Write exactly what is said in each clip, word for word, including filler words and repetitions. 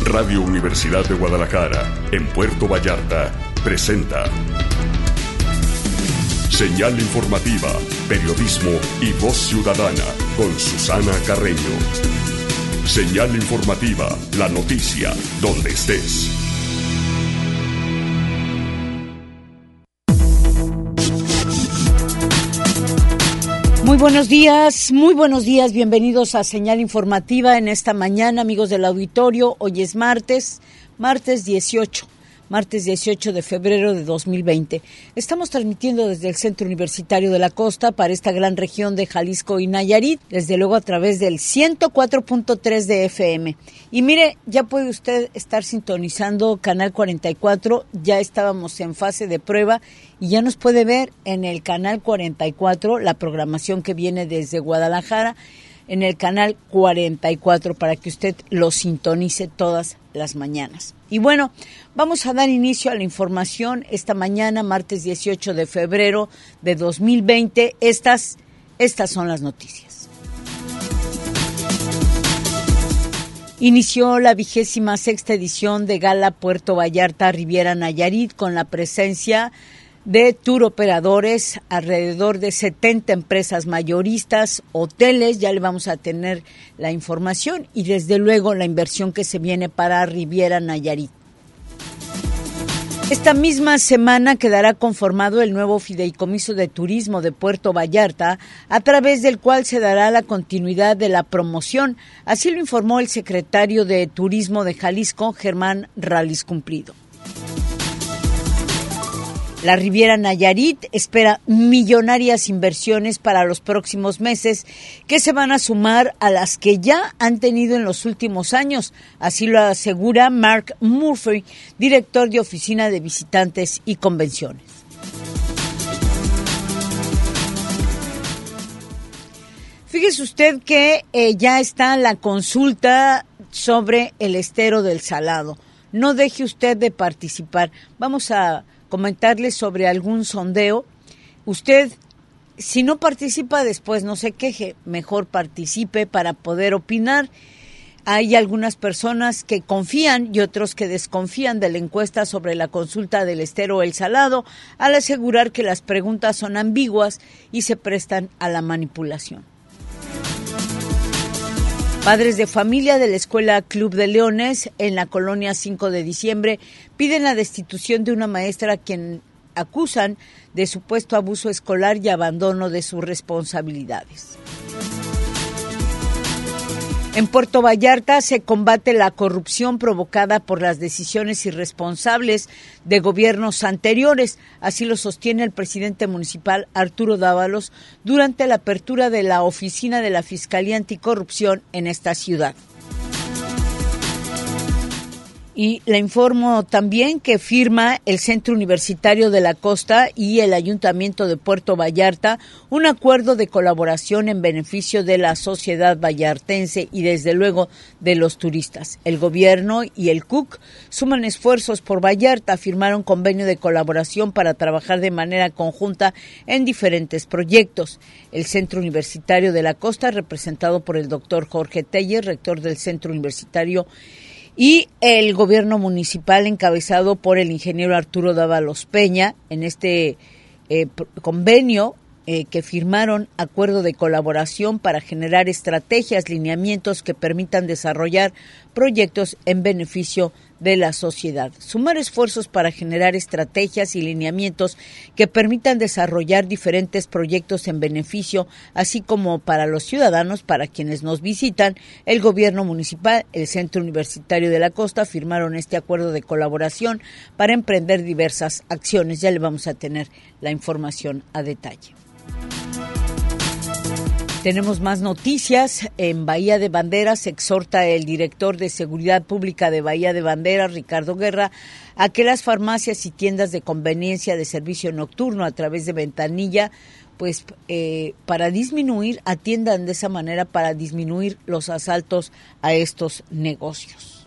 Radio Universidad de Guadalajara, en Puerto Vallarta, presenta Señal Informativa, Periodismo y Voz Ciudadana, con Susana Carreño. Señal Informativa, la noticia, donde estés. Muy buenos días, muy buenos días, bienvenidos a Señal Informativa en esta mañana, amigos del auditorio. Hoy es martes, martes dieciocho, martes dieciocho de febrero de dos mil veinte. Estamos transmitiendo desde el Centro Universitario de la Costa para esta gran región de Jalisco y Nayarit, desde luego a través del ciento cuatro punto tres de F M. Y mire, ya puede usted estar sintonizando Canal cuarenta y cuatro, ya estábamos en fase de prueba y ya nos puede ver en el Canal cuarenta y cuatro, la programación que viene desde Guadalajara, en el Canal cuarenta y cuatro, para que usted lo sintonice todas las mañanas. Y bueno, vamos a dar inicio a la información esta mañana, martes dieciocho de febrero de dos mil veinte. Estas, estas son las noticias. Inició la vigésima sexta edición de Gala Puerto Vallarta Riviera Nayarit con la presencia de tour operadores, alrededor de setenta empresas mayoristas, hoteles, ya le vamos a tener la información, y desde luego la inversión que se viene para Riviera Nayarit. Esta misma semana quedará conformado el nuevo Fideicomiso de Turismo de Puerto Vallarta, a través del cual se dará la continuidad de la promoción. Así lo informó el secretario de Turismo de Jalisco, Germán Rallis Cumplido. La Riviera Nayarit espera millonarias inversiones para los próximos meses que se van a sumar a las que ya han tenido en los últimos años. Así lo asegura Mark Murphy, director de Oficina de Visitantes y Convenciones. Fíjese usted que eh, ya está la consulta sobre el estero del Salado. No deje usted de participar. Vamos a comentarles sobre algún sondeo. Usted, si no participa después, no se queje, mejor participe para poder opinar. Hay algunas personas que confían y otros que desconfían de la encuesta sobre la consulta del estero El Salado, al asegurar que las preguntas son ambiguas y se prestan a la manipulación. Padres de familia de la Escuela Club de Leones en la colonia cinco de diciembre piden la destitución de una maestra a quien acusan de supuesto abuso escolar y abandono de sus responsabilidades. En Puerto Vallarta se combate la corrupción provocada por las decisiones irresponsables de gobiernos anteriores. Así lo sostiene el presidente municipal Arturo Dávalos durante la apertura de la oficina de la Fiscalía Anticorrupción en esta ciudad. Y le informo también que firma el Centro Universitario de la Costa y el Ayuntamiento de Puerto Vallarta un acuerdo de colaboración en beneficio de la sociedad vallartense y desde luego de los turistas. El gobierno y el C U C suman esfuerzos por Vallarta, firmaron convenio de colaboración para trabajar de manera conjunta en diferentes proyectos. El Centro Universitario de la Costa, representado por el doctor Jorge Telles, rector del Centro Universitario, y el gobierno municipal encabezado por el ingeniero Arturo Dávalos Peña, en este eh, convenio eh, que firmaron acuerdo de colaboración para generar estrategias, lineamientos que permitan desarrollar proyectos en beneficio de la sociedad. Sumar esfuerzos para generar estrategias y lineamientos que permitan desarrollar diferentes proyectos en beneficio, así como para los ciudadanos, para quienes nos visitan. El gobierno municipal, el Centro Universitario de la Costa firmaron este acuerdo de colaboración para emprender diversas acciones. Ya le vamos a tener la información a detalle. Tenemos más noticias. En Bahía de Banderas exhorta el director de Seguridad Pública de Bahía de Banderas, Ricardo Guerra, a que las farmacias y tiendas de conveniencia de servicio nocturno a través de ventanilla, pues eh, para disminuir, atiendan de esa manera para disminuir los asaltos a estos negocios.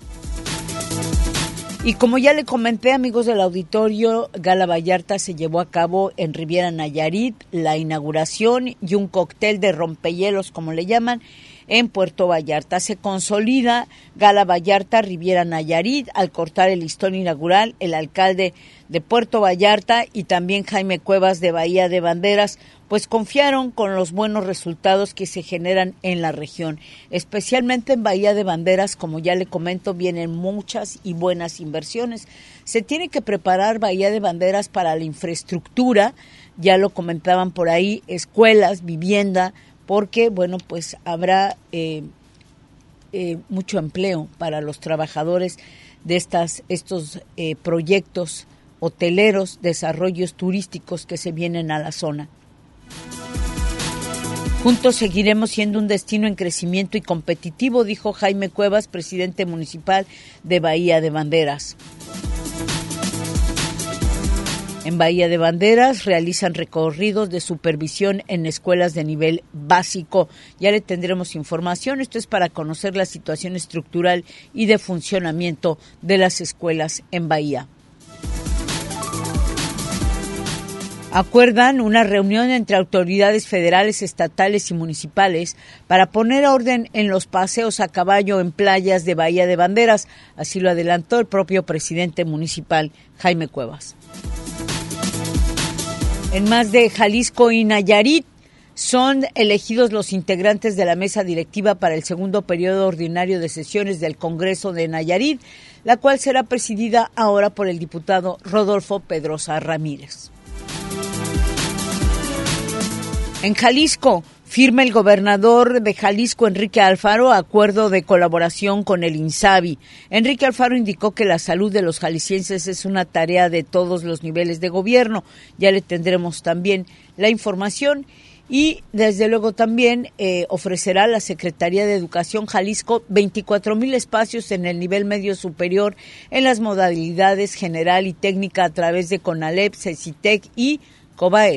Y como ya le comenté, amigos del auditorio, Gala Vallarta se llevó a cabo en Riviera Nayarit, la inauguración y un cóctel de rompehielos, como le llaman, en Puerto Vallarta. Se consolida Gala Vallarta Riviera Nayarit al cortar el listón inaugural el alcalde de Puerto Vallarta y también Jaime Cuevas de Bahía de Banderas, pues confiaron con los buenos resultados que se generan en la región. Especialmente en Bahía de Banderas, como ya le comento, vienen muchas y buenas inversiones. Se tiene que preparar Bahía de Banderas para la infraestructura, ya lo comentaban por ahí, escuelas, vivienda, porque, bueno, pues habrá eh, eh, mucho empleo para los trabajadores de estas estos eh, proyectos hoteleros, desarrollos turísticos que se vienen a la zona. Juntos seguiremos siendo un destino en crecimiento y competitivo, dijo Jaime Cuevas, presidente municipal de Bahía de Banderas. En Bahía de Banderas realizan recorridos de supervisión en escuelas de nivel básico. Ya le tendremos información. Esto es para conocer la situación estructural y de funcionamiento de las escuelas en Bahía. Acuerdan una reunión entre autoridades federales, estatales y municipales para poner orden en los paseos a caballo en playas de Bahía de Banderas. Así lo adelantó el propio presidente municipal, Jaime Cuevas. En más de Jalisco y Nayarit, son elegidos los integrantes de la mesa directiva para el segundo periodo ordinario de sesiones del Congreso de Nayarit, la cual será presidida ahora por el diputado Rodolfo Pedrosa Ramírez. En Jalisco, firma el gobernador de Jalisco, Enrique Alfaro, acuerdo de colaboración con el INSABI. Enrique Alfaro indicó que la salud de los jaliscienses es una tarea de todos los niveles de gobierno. Ya le tendremos también la información y, desde luego, también eh, ofrecerá la Secretaría de Educación Jalisco veinticuatro mil espacios en el nivel medio superior en las modalidades general y técnica a través de CONALEP, CECITEC y COBAEG.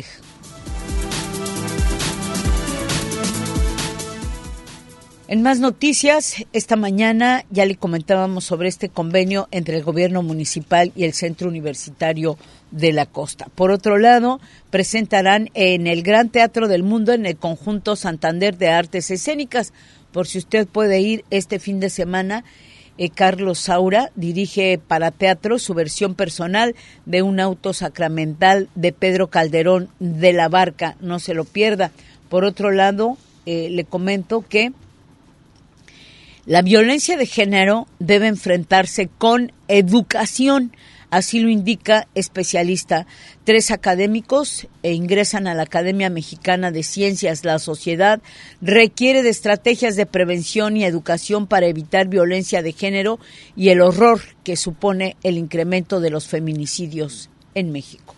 En más noticias, esta mañana ya le comentábamos sobre este convenio entre el gobierno municipal y el Centro Universitario de la Costa. Por otro lado, presentarán en el Gran Teatro del Mundo, en el Conjunto Santander de Artes Escénicas. Por si usted puede ir este fin de semana, eh, Carlos Saura dirige para teatro su versión personal de Un auto sacramental de Pedro Calderón de la Barca. No se lo pierda. Por otro lado, eh, le comento que la violencia de género debe enfrentarse con educación, así lo indica especialista. Tres académicos e ingresan a la Academia Mexicana de Ciencias. La sociedad requiere de estrategias de prevención y educación para evitar violencia de género y el horror que supone el incremento de los feminicidios en México.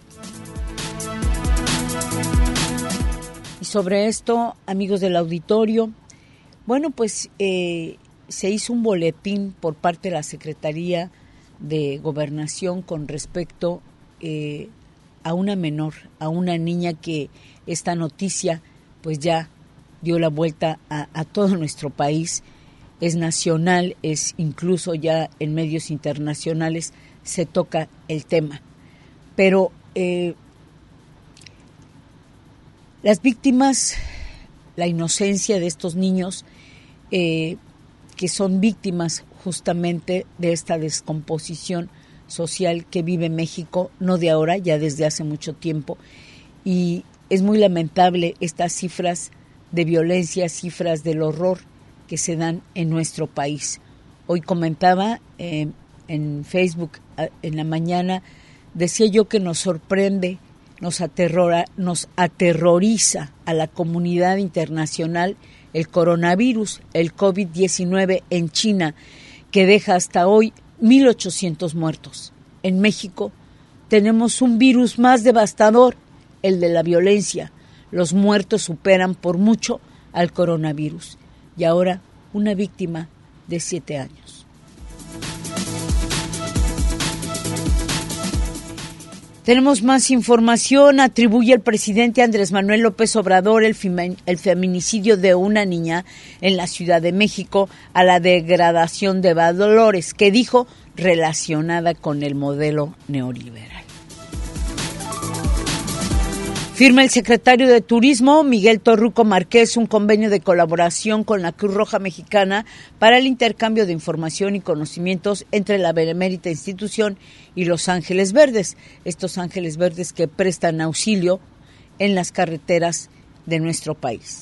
Y sobre esto, amigos del auditorio, bueno, pues eh, se hizo un boletín por parte de la Secretaría de Gobernación con respecto eh, a una menor, a una niña que esta noticia pues ya dio la vuelta a, a todo nuestro país, es nacional, es incluso ya en medios internacionales se toca el tema. Pero eh, las víctimas, la inocencia de estos niños, eh, que son víctimas justamente de esta descomposición social que vive México, no de ahora, ya desde hace mucho tiempo. Y es muy lamentable estas cifras de violencia, cifras del horror que se dan en nuestro país. Hoy comentaba eh, en Facebook en la mañana, decía yo que nos sorprende, nos aterrora, nos aterroriza a la comunidad internacional el coronavirus, el COVID diecinueve en China, que deja hasta hoy mil ochocientos muertos. En México tenemos un virus más devastador, el de la violencia. Los muertos superan por mucho al coronavirus. Y ahora una víctima de siete años. Tenemos más información. Atribuye el presidente Andrés Manuel López Obrador el, fem- el feminicidio de una niña en la Ciudad de México a la degradación de valores, que dijo relacionada con el modelo neoliberal. Firma el secretario de Turismo, Miguel Torruco Márquez, un convenio de colaboración con la Cruz Roja Mexicana para el intercambio de información y conocimientos entre la benemérita institución y los Ángeles Verdes. Estos Ángeles Verdes que prestan auxilio en las carreteras de nuestro país.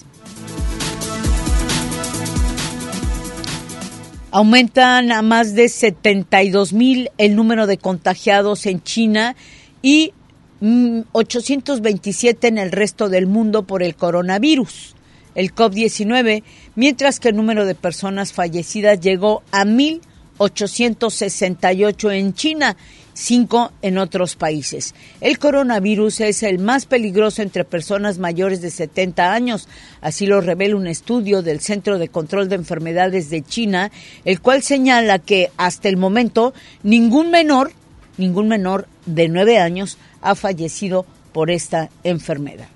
Aumentan a más de setenta y dos mil el número de contagiados en China y ochocientos veintisiete en el resto del mundo por el coronavirus, el COVID diecinueve, mientras que el número de personas fallecidas llegó a mil ochocientos sesenta y ocho en China, cinco en otros países. El coronavirus es el más peligroso entre personas mayores de setenta años, así lo revela un estudio del Centro de Control de Enfermedades de China, el cual señala que hasta el momento ningún menor, ningún menor de nueve años ha fallecido por esta enfermedad.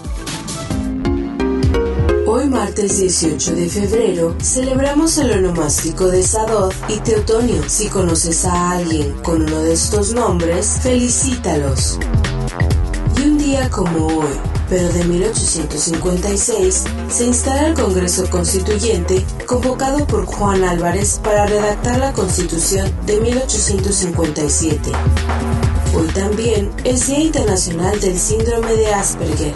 Hoy martes dieciocho de febrero celebramos el onomástico de Sadoth y Teutonio. Si conoces a alguien con uno de estos nombres, felicítalos. Y un día como hoy, pero de mil ochocientos cincuenta y seis, se instala el Congreso Constituyente convocado por Juan Álvarez para redactar la Constitución de mil ochocientos cincuenta y siete. Hoy también es Día Internacional del Síndrome de Asperger.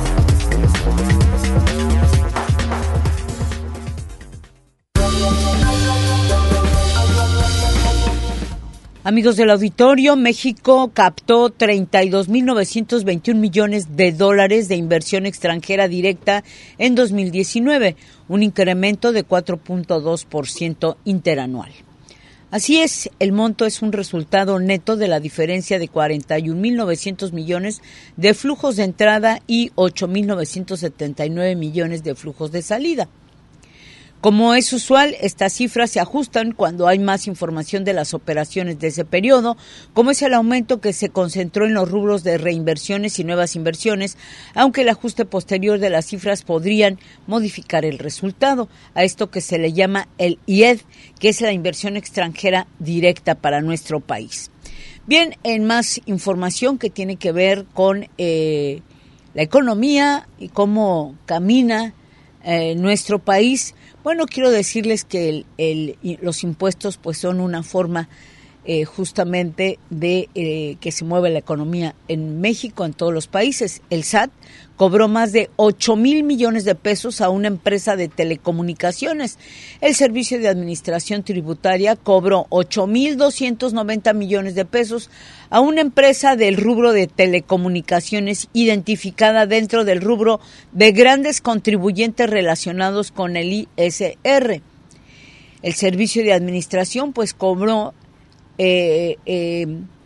Amigos del auditorio, México captó treinta y dos mil novecientos veintiún millones de dólares de inversión extranjera directa en dos mil diecinueve, un incremento de cuatro punto dos por ciento interanual. Así es, el monto es un resultado neto de la diferencia de cuarenta y un mil novecientos millones de flujos de entrada y ocho mil novecientos setenta y nueve millones de flujos de salida. Como es usual, estas cifras se ajustan cuando hay más información de las operaciones de ese periodo, como es el aumento que se concentró en los rubros de reinversiones y nuevas inversiones, aunque el ajuste posterior de las cifras podrían modificar el resultado, a esto que se le llama el I E D, que es la inversión extranjera directa para nuestro país. Bien, en más información que tiene que ver con eh, la economía y cómo camina eh, nuestro país. Bueno, quiero decirles que el, el, los impuestos pues son una forma eh, justamente de eh, que se mueve la economía en México, en todos los países. El S A T cobró más de ocho mil millones de pesos a una empresa de telecomunicaciones. El Servicio de Administración Tributaria cobró ocho mil doscientos noventa millones de pesos a una empresa del rubro de telecomunicaciones identificada dentro del rubro de grandes contribuyentes relacionados con el I S R. El Servicio de Administración pues cobró eh, eh,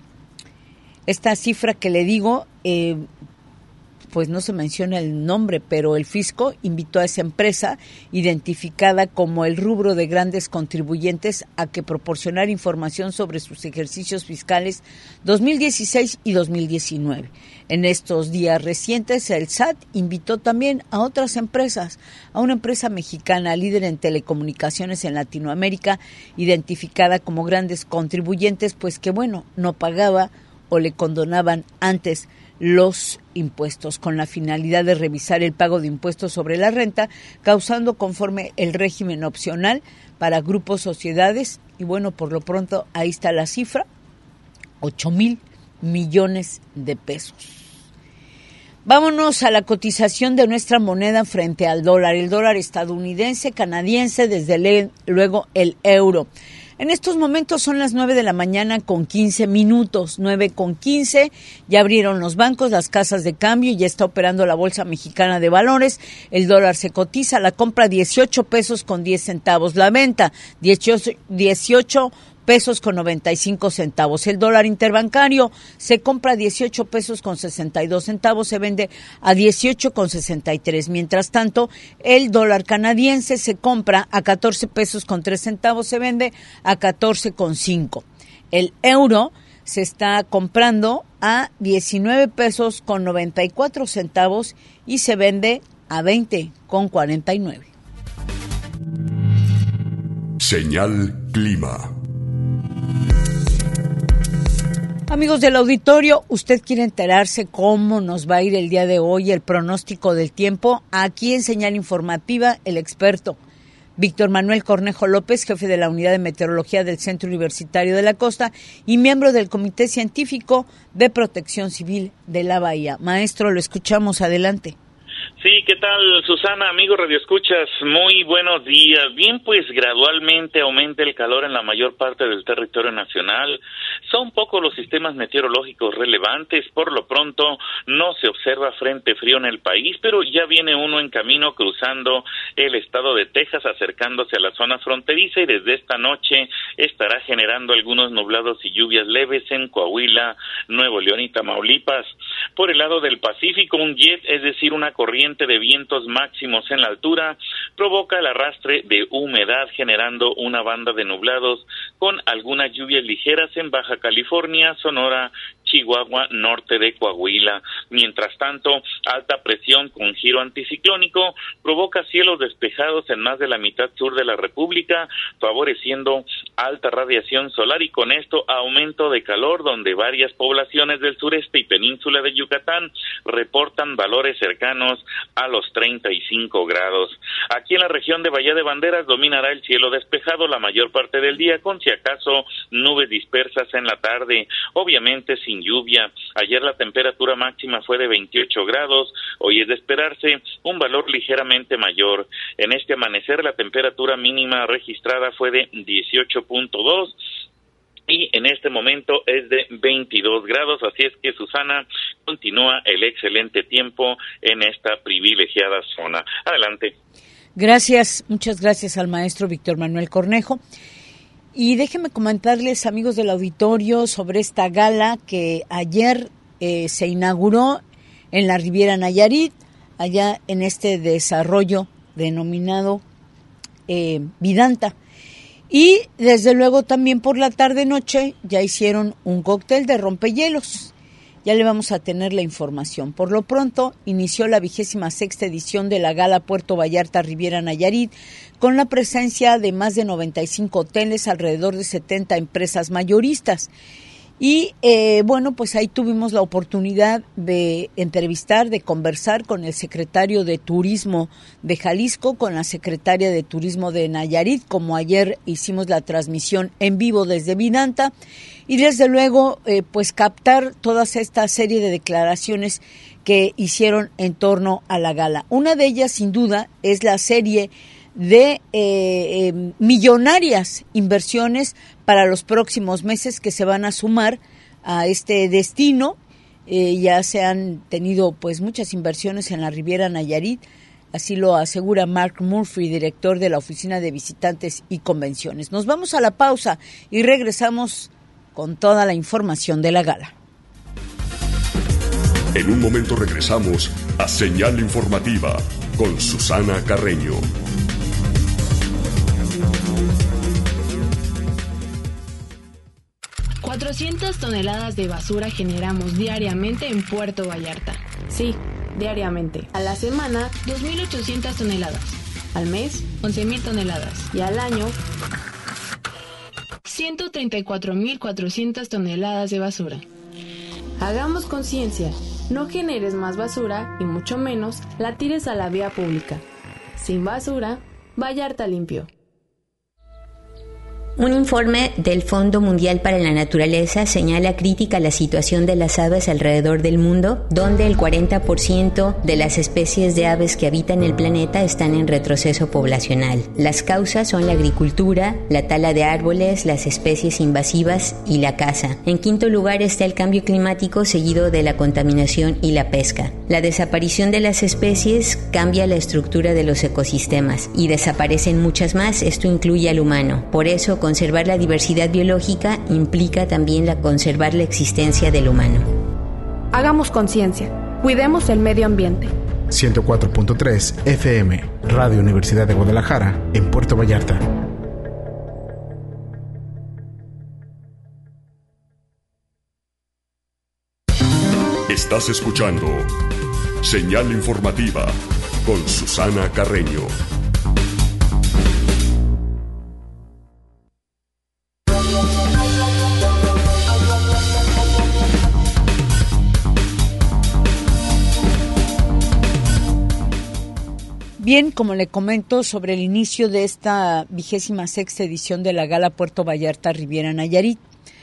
esta cifra que le digo, eh, pues no se menciona el nombre, pero el fisco invitó a esa empresa, identificada como el rubro de grandes contribuyentes, a que proporcionara información sobre sus ejercicios fiscales dos mil dieciséis y dos mil diecinueve. En estos días recientes, el S A T invitó también a otras empresas, a una empresa mexicana líder en telecomunicaciones en Latinoamérica, identificada como grandes contribuyentes, pues que, bueno, no pagaba o le condonaban antes los impuestos, con la finalidad de revisar el pago de impuestos sobre la renta, causando conforme el régimen opcional para grupos, sociedades, y bueno, por lo pronto ahí está la cifra, ocho mil millones de pesos. Vámonos a la cotización de nuestra moneda frente al dólar, el dólar estadounidense, canadiense, desde luego el euro. En estos momentos son las nueve de la mañana con quince minutos, nueve con quince, ya abrieron los bancos, las casas de cambio y ya está operando la Bolsa Mexicana de Valores. El dólar se cotiza, la compra dieciocho pesos con diez centavos, la venta dieciocho, dieciocho pesos con noventa y cinco centavos. El dólar interbancario se compra a dieciocho pesos con sesenta y dos centavos, se vende a dieciocho con sesenta y tres. Mientras tanto, el dólar canadiense se compra a catorce pesos con tres centavos, se vende a catorce con cinco. El euro se está comprando a diecinueve pesos con noventa y cuatro centavos y se vende a veinte con cuarenta y nueve. Señal Clima. Amigos del auditorio, ¿usted quiere enterarse cómo nos va a ir el día de hoy el pronóstico del tiempo? Aquí en Señal Informativa, el experto Víctor Manuel Cornejo López, jefe de la Unidad de Meteorología del Centro Universitario de la Costa y miembro del Comité Científico de Protección Civil de la Bahía. Maestro, lo escuchamos, adelante. Sí, ¿qué tal, Susana? Amigos radioescuchas, muy buenos días. Bien, pues gradualmente aumenta el calor en la mayor parte del territorio nacional. Son pocos los sistemas meteorológicos relevantes. Por lo pronto, no se observa frente frío en el país, pero ya viene uno en camino cruzando el estado de Texas, acercándose a la zona fronteriza, y desde esta noche estará generando algunos nublados y lluvias leves en Coahuila, Nuevo León y Tamaulipas. Por el lado del Pacífico, un jet, es decir, una corriente de vientos máximos en la altura, provoca el arrastre de humedad, generando una banda de nublados con algunas lluvias ligeras en Baja California, Sonora, Chihuahua, norte de Coahuila. Mientras tanto, alta presión con giro anticiclónico provoca cielos despejados en más de la mitad sur de la República, favoreciendo alta radiación solar y con esto aumento de calor, donde varias poblaciones del sureste y península de Yucatán reportan valores cercanos a los treinta y cinco grados. Aquí en la región de Bahía de Banderas dominará el cielo despejado la mayor parte del día, con si acaso nubes dispersas en la tarde, obviamente sin lluvia. Ayer la temperatura máxima fue de veintiocho grados, hoy es de esperarse un valor ligeramente mayor. En este amanecer la temperatura mínima registrada fue de dieciocho punto dos y en este momento es de veintidós grados, así es que, Susana, continúa el excelente tiempo en esta privilegiada zona. Adelante. Gracias, muchas gracias al maestro Víctor Manuel Cornejo. Y déjenme comentarles, amigos del auditorio, sobre esta gala que ayer eh, se inauguró en la Riviera Nayarit, allá en este desarrollo denominado eh, Vidanta. Y desde luego también por la tarde-noche ya hicieron un cóctel de rompehielos. Ya le vamos a tener la información. Por lo pronto, inició la vigésima sexta edición de la Gala Puerto Vallarta Riviera Nayarit, con la presencia de más de noventa y cinco hoteles, alrededor de setenta empresas mayoristas. Y eh, bueno, pues ahí tuvimos la oportunidad de entrevistar, de conversar con el secretario de Turismo de Jalisco, con la secretaria de Turismo de Nayarit, como ayer hicimos la transmisión en vivo desde Vidanta, y desde luego eh, pues captar toda esta serie de declaraciones que hicieron en torno a la gala. Una de ellas, sin duda, es la serie de eh, eh, millonarias inversiones para los próximos meses que se van a sumar a este destino. Eh, ya se han tenido pues muchas inversiones en la Riviera Nayarit, así lo asegura Mark Murphy, director de la Oficina de Visitantes y Convenciones. Nos vamos a la pausa y regresamos con toda la información de la gala. En un momento regresamos a Señal Informativa con Susana Carreño. cuatrocientas toneladas de basura generamos diariamente en Puerto Vallarta. Sí, diariamente. A la semana, dos mil ochocientas toneladas. Al mes, once mil toneladas. Y al año, ciento treinta y cuatro mil cuatrocientas toneladas de basura. Hagamos conciencia. No generes más basura y mucho menos la tires a la vía pública. Sin basura, Vallarta limpio. Un informe del Fondo Mundial para la Naturaleza señala crítica la situación de las aves alrededor del mundo, donde el cuarenta por ciento de las especies de aves que habitan el planeta están en retroceso poblacional. Las causas son la agricultura, la tala de árboles, las especies invasivas y la caza. En quinto lugar está el cambio climático, seguido de la contaminación y la pesca. La desaparición de las especies cambia la estructura de los ecosistemas y desaparecen muchas más. Esto incluye al humano. Por eso, conservar la diversidad biológica implica también la conservar la existencia del humano. Hagamos conciencia. Cuidemos el medio ambiente. ciento cuatro punto tres F M, Radio Universidad de Guadalajara, en Puerto Vallarta. Estás escuchando Señal Informativa con Susana Carreño. Bien, como le comento sobre el inicio de esta vigésima sexta edición de la Gala Puerto Vallarta Riviera Nayarit.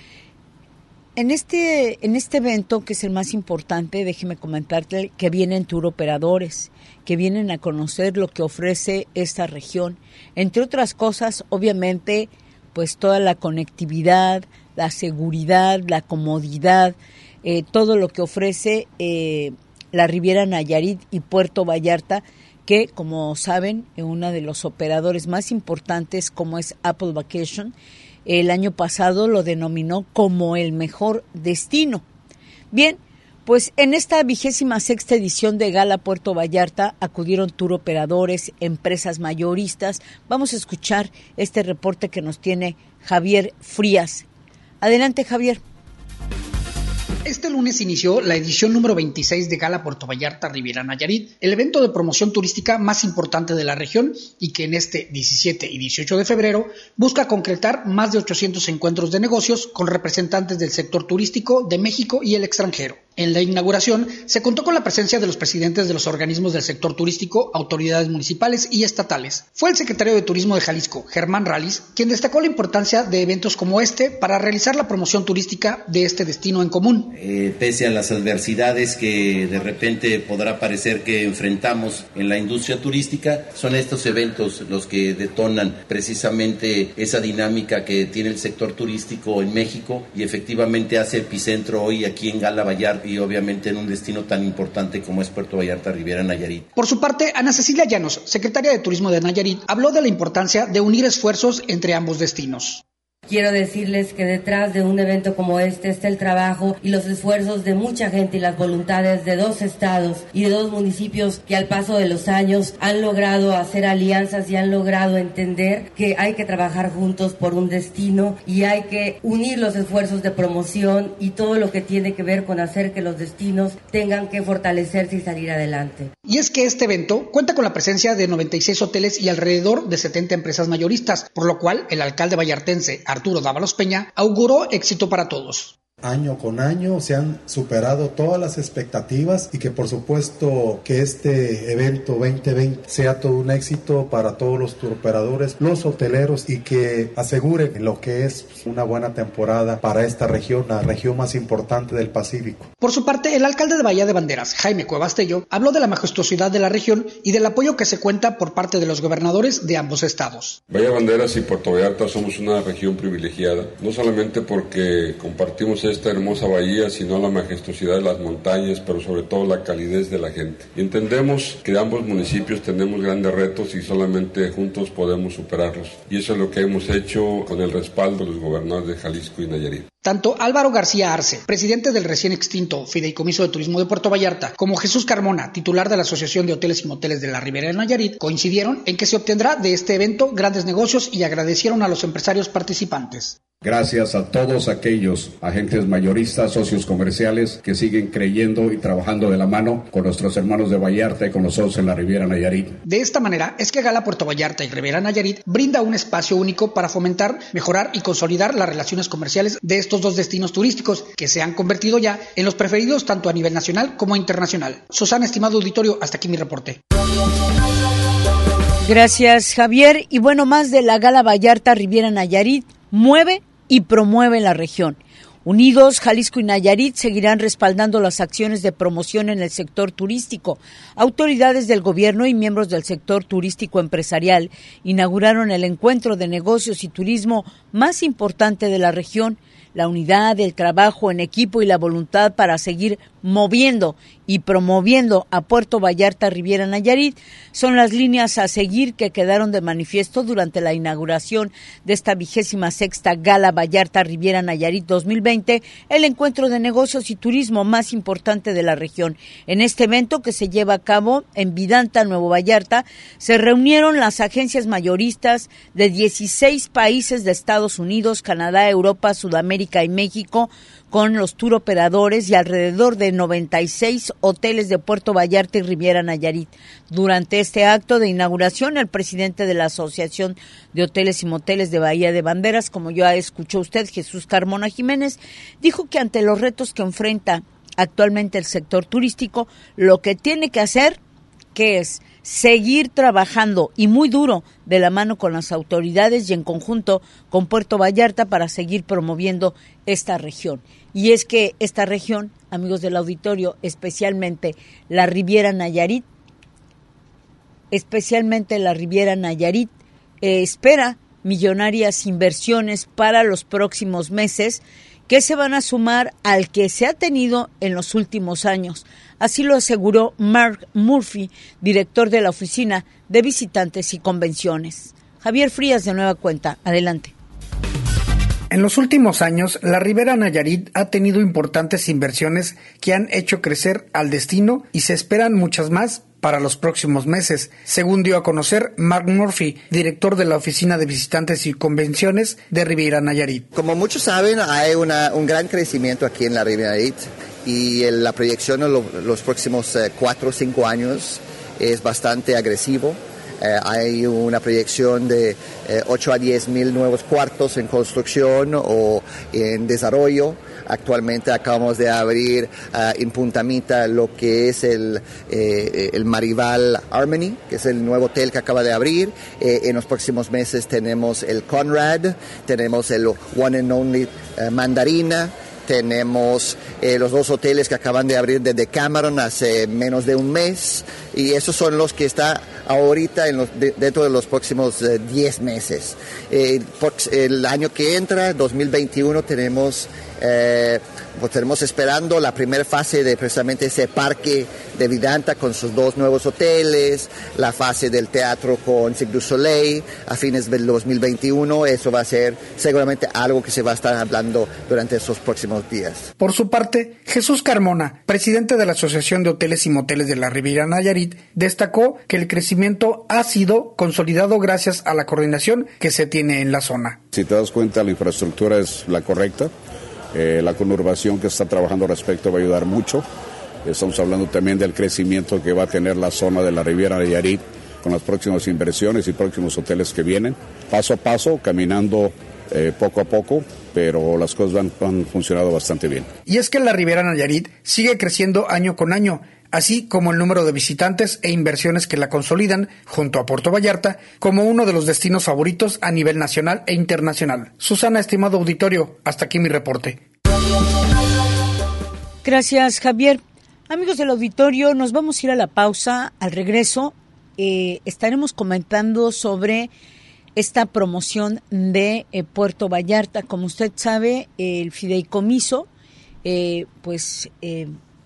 En este, en este evento, que es el más importante, déjeme comentarle que vienen tour operadores, que vienen a conocer lo que ofrece esta región. Entre otras cosas, obviamente, pues toda la conectividad, la seguridad, la comodidad, eh, todo lo que ofrece eh, la Riviera Nayarit y Puerto Vallarta, que, como saben, uno de los operadores más importantes, como es Apple Vacation, el año pasado lo denominó como el mejor destino. Bien, pues en esta vigésima sexta edición de Gala Puerto Vallarta acudieron tour operadores, empresas mayoristas. Vamos a escuchar este reporte que nos tiene Javier Frías. Adelante, Javier. Este lunes inició la edición número veintiséis de Gala Puerto Vallarta Riviera Nayarit, el evento de promoción turística más importante de la región y que en este diecisiete y dieciocho de febrero busca concretar más de ochocientos encuentros de negocios con representantes del sector turístico de México y el extranjero. En la inauguración se contó con la presencia de los presidentes de los organismos del sector turístico, autoridades municipales y estatales. Fue el secretario de Turismo de Jalisco, Germán Rallis, quien destacó la importancia de eventos como este para realizar la promoción turística de este destino en común. Eh, pese a las adversidades que de repente podrá parecer que enfrentamos en la industria turística, son estos eventos los que detonan precisamente esa dinámica que tiene el sector turístico en México y efectivamente hace epicentro hoy aquí en Gala Vallarta y obviamente en un destino tan importante como es Puerto Vallarta Riviera Nayarit. Por su parte, Ana Cecilia Llanos, secretaria de Turismo de Nayarit, habló de la importancia de unir esfuerzos entre ambos destinos. Quiero decirles que detrás de un evento como este está el trabajo y los esfuerzos de mucha gente y las voluntades de dos estados y de dos municipios que al paso de los años han logrado hacer alianzas y han logrado entender que hay que trabajar juntos por un destino y hay que unir los esfuerzos de promoción y todo lo que tiene que ver con hacer que los destinos tengan que fortalecerse y salir adelante. Y es que este evento cuenta con la presencia de noventa y seis hoteles y alrededor de setenta empresas mayoristas, por lo cual el alcalde vallartense Arturo Dávalos Peña auguró éxito para todos. Año con año se han superado todas las expectativas y que por supuesto que este evento veinte veinte sea todo un éxito para todos los turoperadores, los hoteleros y que aseguren lo que es una buena temporada para esta región, la región más importante del Pacífico. Por su parte, el alcalde de Bahía de Banderas, Jaime Cuevas Tello, habló de la majestuosidad de la región y del apoyo que se cuenta por parte de los gobernadores de ambos estados. Bahía de Banderas y Puerto Vallarta somos una región privilegiada, no solamente porque compartimos esta hermosa bahía, sino la majestuosidad de las montañas, pero sobre todo la calidez de la gente. Y entendemos que ambos municipios tenemos grandes retos y solamente juntos podemos superarlos. Y eso es lo que hemos hecho con el respaldo de los gobernadores de Jalisco y Nayarit. Tanto Álvaro García Arce, presidente del recién extinto Fideicomiso de Turismo de Puerto Vallarta, como Jesús Carmona, titular de la Asociación de Hoteles y Moteles de la Riviera de Nayarit, coincidieron en que se obtendrá de este evento grandes negocios y agradecieron a los empresarios participantes. Gracias a todos aquellos agentes mayoristas, socios comerciales que siguen creyendo y trabajando de la mano con nuestros hermanos de Vallarta y con nosotros en la Riviera Nayarit. De esta manera es que Gala Puerto Vallarta y Riviera Nayarit brinda un espacio único para fomentar, mejorar y consolidar las relaciones comerciales de estos dos destinos turísticos que se han convertido ya en los preferidos tanto a nivel nacional como internacional. Susana, estimado auditorio, hasta aquí mi reporte. Gracias, Javier. Y bueno, más de la Gala Vallarta Riviera Nayarit mueve y promueve la región. Unidos, Jalisco y Nayarit seguirán respaldando las acciones de promoción en el sector turístico. Autoridades del gobierno y miembros del sector turístico empresarial inauguraron el encuentro de negocios y turismo más importante de la región. La unidad, el trabajo en equipo y la voluntad para seguir moviendo y promoviendo a Puerto Vallarta Riviera Nayarit son las líneas a seguir que quedaron de manifiesto durante la inauguración de esta vigésima sexta Gala Vallarta Riviera Nayarit dos mil veinte, el encuentro de negocios y turismo más importante de la región. En este evento que se lleva a cabo en Vidanta, Nuevo Vallarta, se reunieron las agencias mayoristas de dieciséis países de Estados Unidos, Canadá, Europa, Sudamérica y México, con los tour operadores y alrededor de noventa y seis hoteles de Puerto Vallarta y Riviera Nayarit. Durante este acto de inauguración, el presidente de la Asociación de Hoteles y Moteles de Bahía de Banderas, como ya escuchó usted, Jesús Carmona Jiménez, dijo que ante los retos que enfrenta actualmente el sector turístico, lo que tiene que hacer, ¿qué es? seguir trabajando y muy duro de la mano con las autoridades y en conjunto con Puerto Vallarta para seguir promoviendo esta región. Y es que esta región, amigos del auditorio, especialmente la Riviera Nayarit, especialmente la Riviera Nayarit, eh, espera millonarias inversiones para los próximos meses que se van a sumar al que se ha tenido en los últimos años. Así lo aseguró Mark Murphy, director de la Oficina de Visitantes y Convenciones. Javier Frías, de nueva cuenta. Adelante. En los últimos años, la Riviera Nayarit ha tenido importantes inversiones que han hecho crecer al destino y se esperan muchas más para los próximos meses, según dio a conocer Mark Murphy, director de la Oficina de Visitantes y Convenciones de Riviera Nayarit. Como muchos saben, hay una, un gran crecimiento aquí en la Riviera Nayarit y el, la proyección en lo, los próximos eh, cuatro o cinco años es bastante agresivo. Eh, hay una proyección de eh, ocho a diez mil nuevos cuartos en construcción o en desarrollo. Actualmente acabamos de abrir uh, en Punta Mita lo que es el, eh, el Marival Harmony, que es el nuevo hotel que acaba de abrir. Eh, en los próximos meses tenemos el Conrad, tenemos el One and Only uh, Mandarina, tenemos eh, los dos hoteles que acaban de abrir de Decameron hace menos de un mes, y esos son los que están ahorita en los, de, dentro de los próximos eh, diez meses. Eh, por, el año que entra, dos mil veintiuno, tenemos Eh, pues tenemos esperando la primera fase de precisamente ese parque de Vidanta con sus dos nuevos hoteles, la fase del teatro con Cirque du Soleil a fines del dos mil veintiuno. Eso va a ser seguramente algo que se va a estar hablando durante esos próximos días. Por su parte, Jesús Carmona, presidente de la Asociación de Hoteles y Moteles de la Riviera Nayarit, destacó que el crecimiento ha sido consolidado gracias a la coordinación que se tiene en la zona. Si te das cuenta, la infraestructura es la correcta. Eh, la conurbación que está trabajando al respecto va a ayudar mucho. Estamos hablando también del crecimiento que va a tener la zona de la Riviera Nayarit con las próximas inversiones y próximos hoteles que vienen. Paso a paso, caminando eh, poco a poco, pero las cosas han, han funcionado bastante bien. Y es que la Riviera Nayarit sigue creciendo año con año, así como el número de visitantes e inversiones que la consolidan junto a Puerto Vallarta como uno de los destinos favoritos a nivel nacional e internacional. Susana, estimado auditorio, hasta aquí mi reporte. Gracias, Javier. Amigos del auditorio, nos vamos a ir a la pausa. Al regreso eh, estaremos comentando sobre esta promoción de eh, Puerto Vallarta. Como usted sabe, eh, el fideicomiso, eh, pues... Eh,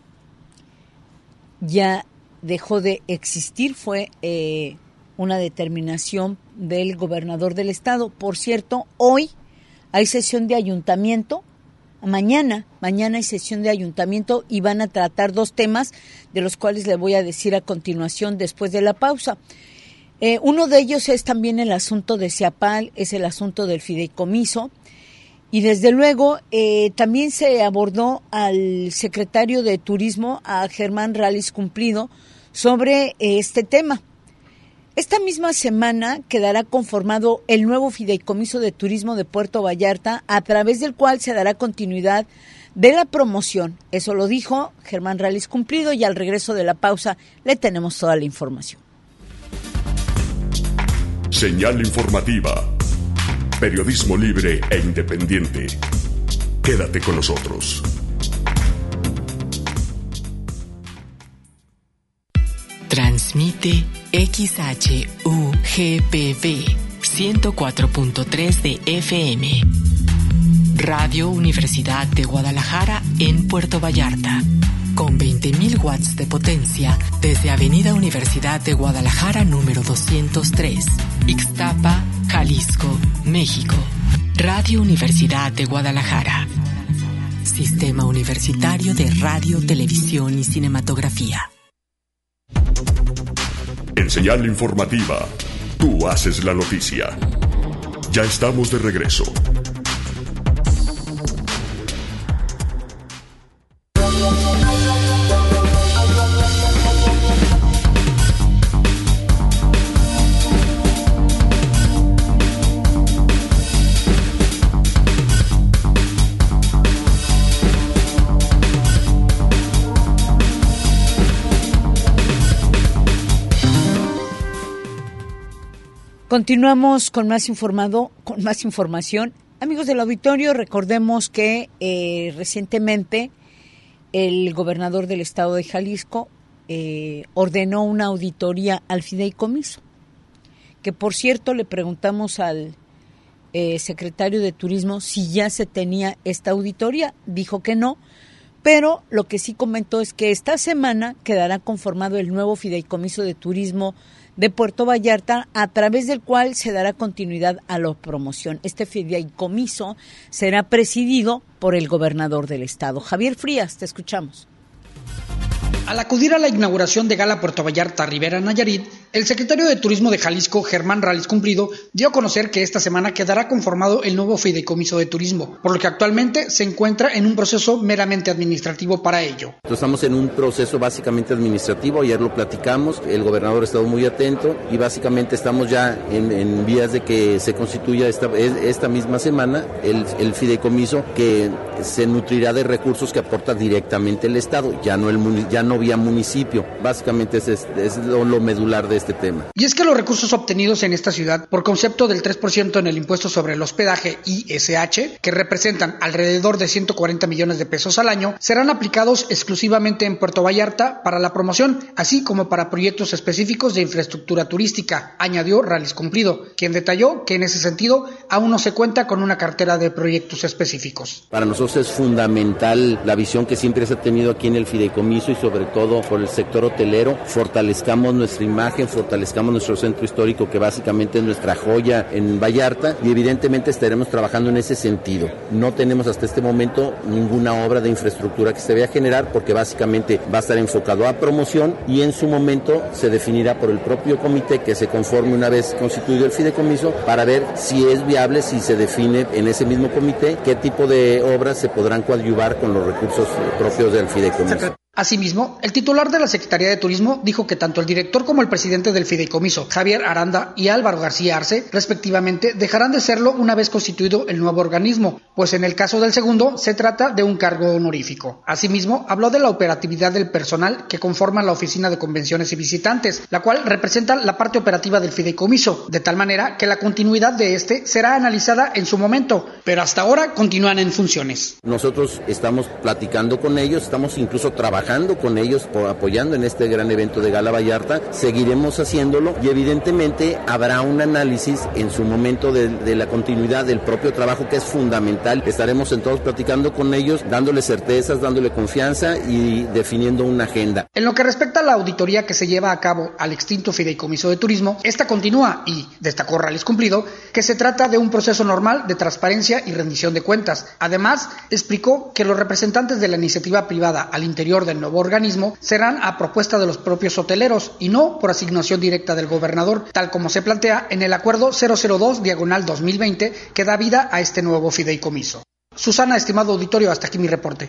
ya dejó de existir, fue eh, una determinación del gobernador del estado. Por cierto, hoy hay sesión de ayuntamiento, mañana, mañana hay sesión de ayuntamiento y van a tratar dos temas de los cuales le voy a decir a continuación después de la pausa. Eh, uno de ellos es también el asunto de Ciapal, es el asunto del fideicomiso. Y desde luego eh, también se abordó al secretario de Turismo, a Germán Rallis Cumplido, sobre eh, este tema. Esta misma semana quedará conformado el nuevo fideicomiso de turismo de Puerto Vallarta, a través del cual se dará continuidad de la promoción. Eso lo dijo Germán Rallis Cumplido, y al regreso de la pausa le tenemos toda la información. Señal informativa. Periodismo libre e independiente. Quédate con nosotros. Transmite X H U G P V ciento cuatro punto tres de F M. Radio Universidad de Guadalajara en Puerto Vallarta. Con veinte mil watts de potencia desde Avenida Universidad de Guadalajara número doscientos tres, Ixtapa, Jalisco, México. Radio Universidad de Guadalajara. Sistema Universitario de Radio, Televisión y Cinematografía. En Señal Informativa, tú haces la noticia. Ya estamos de regreso. Continuamos con más informado, con más información. Amigos del auditorio, recordemos que eh, recientemente el gobernador del estado de Jalisco eh, ordenó una auditoría al fideicomiso, que por cierto le preguntamos al eh, secretario de Turismo si ya se tenía esta auditoría, dijo que no, pero lo que sí comentó es que esta semana quedará conformado el nuevo fideicomiso de turismo de Puerto Vallarta, a través del cual se dará continuidad a la promoción. Este fideicomiso será presidido por el gobernador del estado. Javier Frías, te escuchamos. Al acudir a la inauguración de Gala Puerto Vallarta Rivera Nayarit, el secretario de Turismo de Jalisco, Germán Rales Cumplido, dio a conocer que esta semana quedará conformado el nuevo fideicomiso de turismo, por lo que actualmente se encuentra en un proceso meramente administrativo para ello. Estamos en un proceso básicamente administrativo, ayer lo platicamos, el gobernador ha estado muy atento y básicamente estamos ya en, en vías de que se constituya esta, esta misma semana el, el fideicomiso que se nutrirá de recursos que aporta directamente el Estado, ya no, el, ya no vía municipio. Básicamente es, es, es lo, lo medular de este tema. Y es que los recursos obtenidos en esta ciudad por concepto del tres por ciento en el impuesto sobre el hospedaje I S H, que representan alrededor de ciento cuarenta millones de pesos al año, serán aplicados exclusivamente en Puerto Vallarta para la promoción, así como para proyectos específicos de infraestructura turística, añadió Rales Cumplido, quien detalló que en ese sentido aún no se cuenta con una cartera de proyectos específicos. Para nosotros es fundamental la visión que siempre se ha tenido aquí en el fideicomiso y sobre todo por el sector hotelero, fortalezcamos nuestra imagen, fortalezcamos nuestro centro histórico que básicamente es nuestra joya en Vallarta y evidentemente estaremos trabajando en ese sentido. No tenemos hasta este momento ninguna obra de infraestructura que se vaya a generar porque básicamente va a estar enfocado a promoción y en su momento se definirá por el propio comité que se conforme una vez constituido el fideicomiso para ver si es viable, si se define en ese mismo comité qué tipo de obras se podrán coadyuvar con los recursos propios del fideicomiso. Asimismo, el titular de la Secretaría de Turismo dijo que tanto el director como el presidente del fideicomiso, Javier Aranda y Álvaro García Arce, respectivamente, dejarán de serlo una vez constituido el nuevo organismo, pues en el caso del segundo se trata de un cargo honorífico. Asimismo, habló de la operatividad del personal que conforma la Oficina de Convenciones y Visitantes, la cual representa la parte operativa del fideicomiso, de tal manera que la continuidad de este será analizada en su momento, pero hasta ahora continúan en funciones. Nosotros estamos platicando con ellos, estamos incluso trabajando con ellos, apoyando en este gran evento de Gala Vallarta, seguiremos haciéndolo y evidentemente habrá un análisis en su momento de, de la continuidad del propio trabajo que es fundamental. Estaremos entonces platicando con ellos, dándole certezas, dándole confianza y definiendo una agenda. En lo que respecta a la auditoría que se lleva a cabo al extinto fideicomiso de turismo, esta continúa y, destacó Rales Cumplido, que se trata de un proceso normal de transparencia y rendición de cuentas. Además, explicó que los representantes de la iniciativa privada al interior del nuevo organismo serán a propuesta de los propios hoteleros y no por asignación directa del gobernador, tal como se plantea en el acuerdo cero cero dos diagonal dos mil veinte que da vida a este nuevo fideicomiso. Susana, estimado auditorio, hasta aquí mi reporte.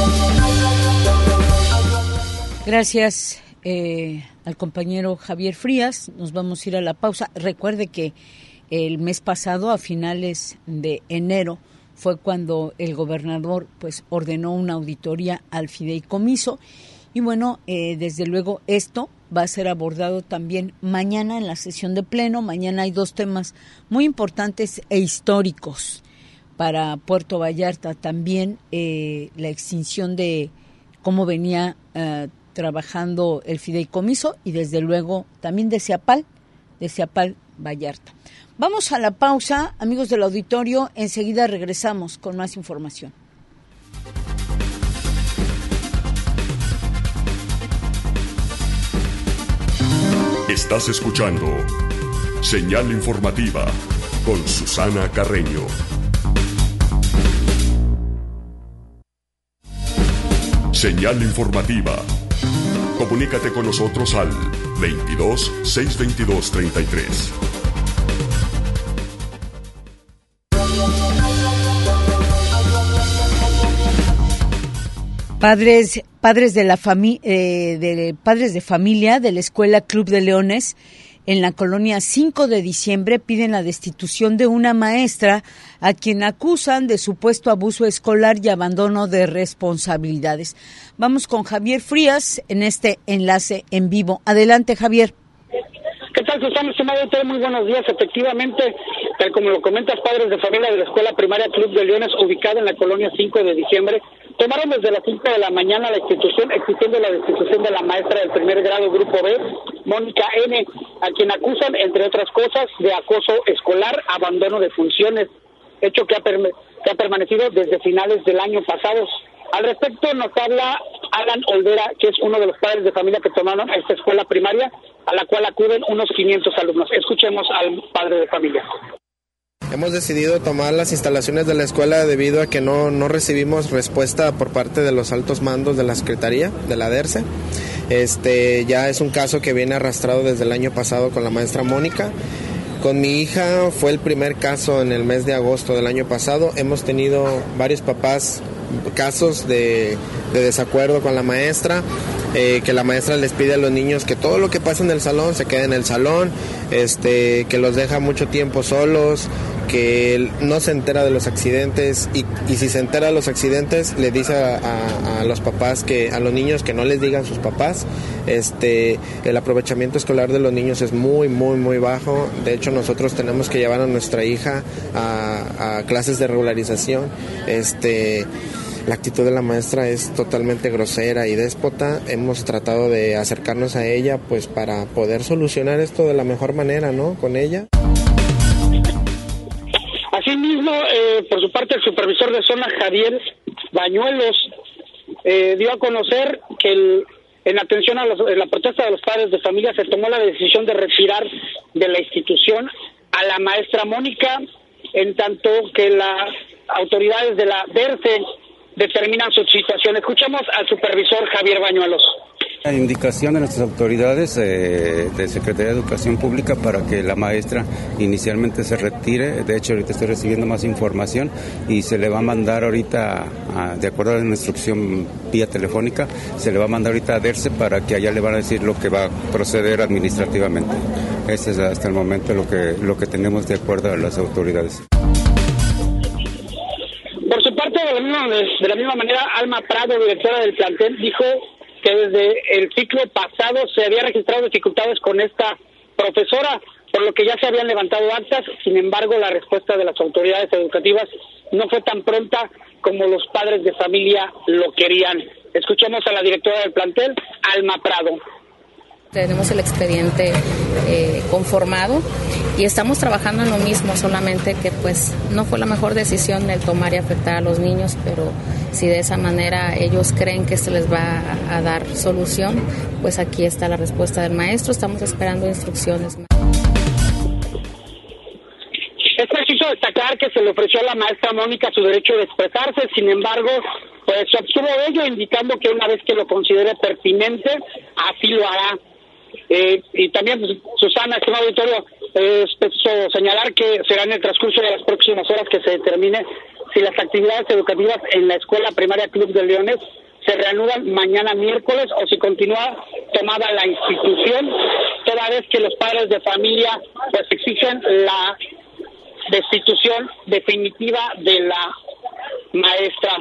Gracias eh, al compañero Javier Frías. Nos vamos a ir a la pausa. Recuerde que el mes pasado, a finales de enero, fue cuando el gobernador pues ordenó una auditoría al fideicomiso y bueno, eh, desde luego esto va a ser abordado también mañana en la sesión de pleno. Mañana hay dos temas muy importantes e históricos para Puerto Vallarta. También eh, la extinción de cómo venía eh, trabajando el fideicomiso y desde luego también de Ceapal, de Ceapal Vallarta. Vamos a la pausa, amigos del auditorio, enseguida regresamos con más información. Estás escuchando Señal Informativa con Susana Carreño. Señal Informativa. Comunícate con nosotros al veintidós, seiscientos veintidós, treinta y tres. Padres, padres de la fami- eh, de padres de familia de la Escuela Club de Leones en la colonia cinco de diciembre piden la destitución de una maestra a quien acusan de supuesto abuso escolar y abandono de responsabilidades. Vamos con Javier Frías en este enlace en vivo. Adelante, Javier. ¿Qué tal? tal, Susana? Estimado usted, muy buenos días. Efectivamente, tal como lo comentas, padres de familia de la Escuela Primaria Club de Leones, ubicada en la colonia cinco de diciembre, tomaron desde las cinco de la mañana la institución, exigiendo la destitución de la maestra del primer grado Grupo B, Mónica N., a quien acusan, entre otras cosas, de acoso escolar, abandono de funciones, hecho que ha, perme- que ha permanecido desde finales del año pasado. Al respecto nos habla Alan Olvera, que es uno de los padres de familia que tomaron esta escuela primaria, a la cual acuden unos quinientos alumnos. Escuchemos al padre de familia. Hemos decidido tomar las instalaciones de la escuela debido a que no, no recibimos respuesta por parte de los altos mandos de la Secretaría, de la DERCE. Este, ya es un caso que viene arrastrado desde el año pasado con la maestra Mónica. Con mi hija fue el primer caso en el mes de agosto del año pasado. Hemos tenido varios papás casos de, de desacuerdo con la maestra, eh, que la maestra les pide a los niños que todo lo que pasa en el salón se quede en el salón, este, que los deja mucho tiempo solos, que no se entera de los accidentes y, y si se entera de los accidentes le dice a, a, a los papás, que a los niños que no les digan sus papás. Este, el aprovechamiento escolar de los niños es muy muy muy bajo. De hecho, nosotros tenemos que llevar a nuestra hija a, a clases de regularización. Este, la actitud de la maestra es totalmente grosera y déspota. Hemos tratado de acercarnos a ella pues para poder solucionar esto de la mejor manera, ¿no? Con ella. Asimismo, eh, por su parte, el supervisor de zona, Javier Bañuelos, eh, dio a conocer que el, en atención a los, en la protesta de los padres de familia se tomó la decisión de retirar de la institución a la maestra Mónica, en tanto que las autoridades de la DERCE determinan su situación. Escuchamos al supervisor Javier Bañuelos. La indicación de nuestras autoridades eh, de Secretaría de Educación Pública para que la maestra inicialmente se retire. De hecho, ahorita estoy recibiendo más información y se le va a mandar ahorita, a, de acuerdo a la instrucción vía telefónica, se le va a mandar ahorita a DERCE para que allá le van a decir lo que va a proceder administrativamente. Este es hasta el momento lo que, lo que tenemos de acuerdo a las autoridades. Por su parte, de la misma, de la misma manera, Alma Prado, directora del plantel, dijo que desde el ciclo pasado se había registrado dificultades con esta profesora, por lo que ya se habían levantado actas. Sin embargo, la respuesta de las autoridades educativas no fue tan pronta como los padres de familia lo querían. Escuchemos a la directora del plantel, Alma Prado. Tenemos el expediente eh, conformado y estamos trabajando en lo mismo, solamente que pues no fue la mejor decisión el tomar y afectar a los niños, pero si de esa manera ellos creen que se les va a, a dar solución, pues aquí está la respuesta del maestro, estamos esperando instrucciones. Es preciso destacar que se le ofreció a la maestra Mónica su derecho de expresarse, sin embargo, pues se abstuvo de ello, indicando que una vez que lo considere pertinente, así lo hará. Eh, y también, Susana, estimado auditorio, eh, es preciso señalar que será en el transcurso de las próximas horas que se determine si las actividades educativas en la Escuela Primaria Club de Leones se reanudan mañana miércoles o si continúa tomada la institución, toda vez que los padres de familia pues exigen la destitución definitiva de la maestra.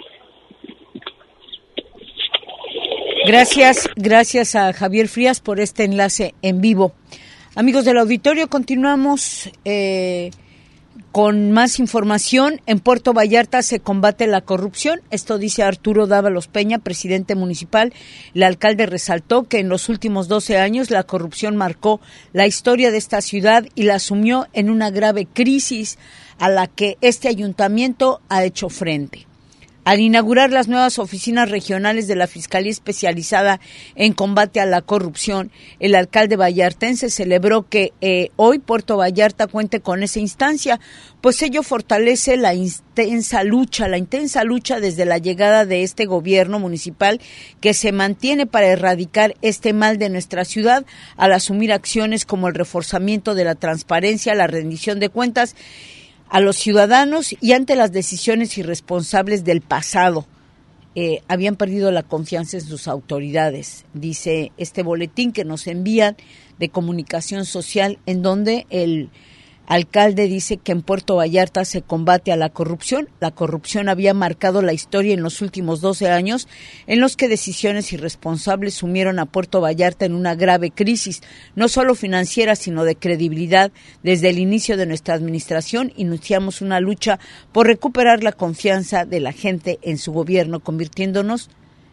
Gracias, gracias a Javier Frías por este enlace en vivo. Amigos del auditorio, continuamos eh, con más información. En Puerto Vallarta se combate la corrupción. Esto dice Arturo Dávalos Peña, presidente municipal. El alcalde resaltó que en los últimos doce años la corrupción marcó la historia de esta ciudad y la sumió en una grave crisis a la que este ayuntamiento ha hecho frente. Al inaugurar las nuevas oficinas regionales de la Fiscalía Especializada en Combate a la Corrupción, el alcalde vallartense celebró que eh, hoy Puerto Vallarta cuente con esa instancia, pues ello fortalece la intensa lucha, la intensa lucha desde la llegada de este gobierno municipal que se mantiene para erradicar este mal de nuestra ciudad al asumir acciones como el reforzamiento de la transparencia, la rendición de cuentas a los ciudadanos y ante las decisiones irresponsables del pasado. Eh, habían perdido la confianza en sus autoridades, dice este boletín que nos envían de Comunicación Social, en donde el alcalde dice que en Puerto Vallarta se combate a la corrupción. La corrupción había marcado la historia en los últimos doce años, en los que decisiones irresponsables sumieron a Puerto Vallarta en una grave crisis, no solo financiera, sino de credibilidad. Desde el inicio de nuestra administración iniciamos una lucha por recuperar la confianza de la gente en su gobierno, convirtiéndonos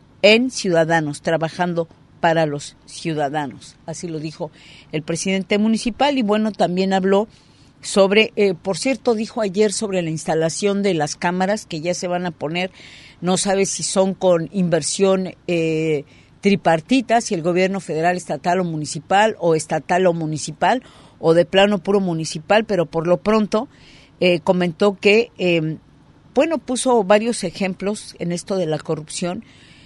en ciudadanos, trabajando para los ciudadanos. Así lo dijo el presidente municipal y bueno, también habló sobre, eh, por cierto, dijo ayer sobre la instalación de las cámaras que ya se van a poner, no sabe si son con inversión eh, tripartita, si el gobierno federal, estatal o municipal, o estatal o municipal, o de plano puro municipal, pero por lo pronto eh, comentó que, eh, bueno, puso varios ejemplos en esto de la corrupción,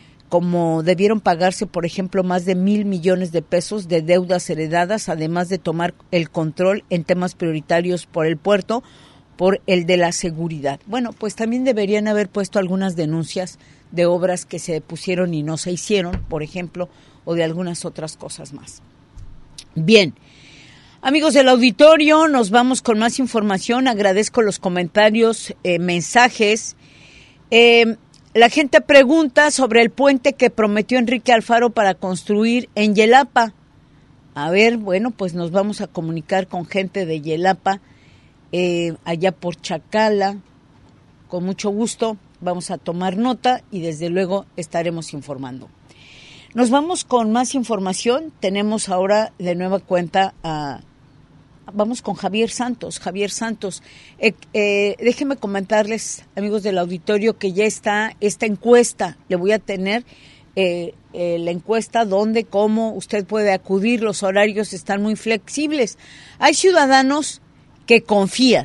como debieron pagarse, por ejemplo, más de mil millones de pesos de deudas heredadas, además de tomar el control en temas prioritarios por el puerto, por el de la seguridad. Bueno, pues también deberían haber puesto algunas denuncias de obras que se pusieron y no se hicieron, por ejemplo, o de algunas otras cosas más. Bien, amigos del auditorio, nos vamos con más información. Agradezco los comentarios, eh, mensajes. Eh, La gente pregunta sobre el puente que prometió Enrique Alfaro para construir en Yelapa. A ver, bueno, pues nos vamos a comunicar con gente de Yelapa, eh, allá por Chacala. Con mucho gusto vamos a tomar nota y desde luego estaremos informando. Nos vamos con más información. Tenemos ahora de nueva cuenta a... Vamos con Javier Santos. Javier Santos, eh, eh, déjenme comentarles, amigos del auditorio, que ya está esta encuesta. Le voy a tener eh, eh, la encuesta donde, cómo usted puede acudir. Los horarios están muy flexibles. Hay ciudadanos que confían,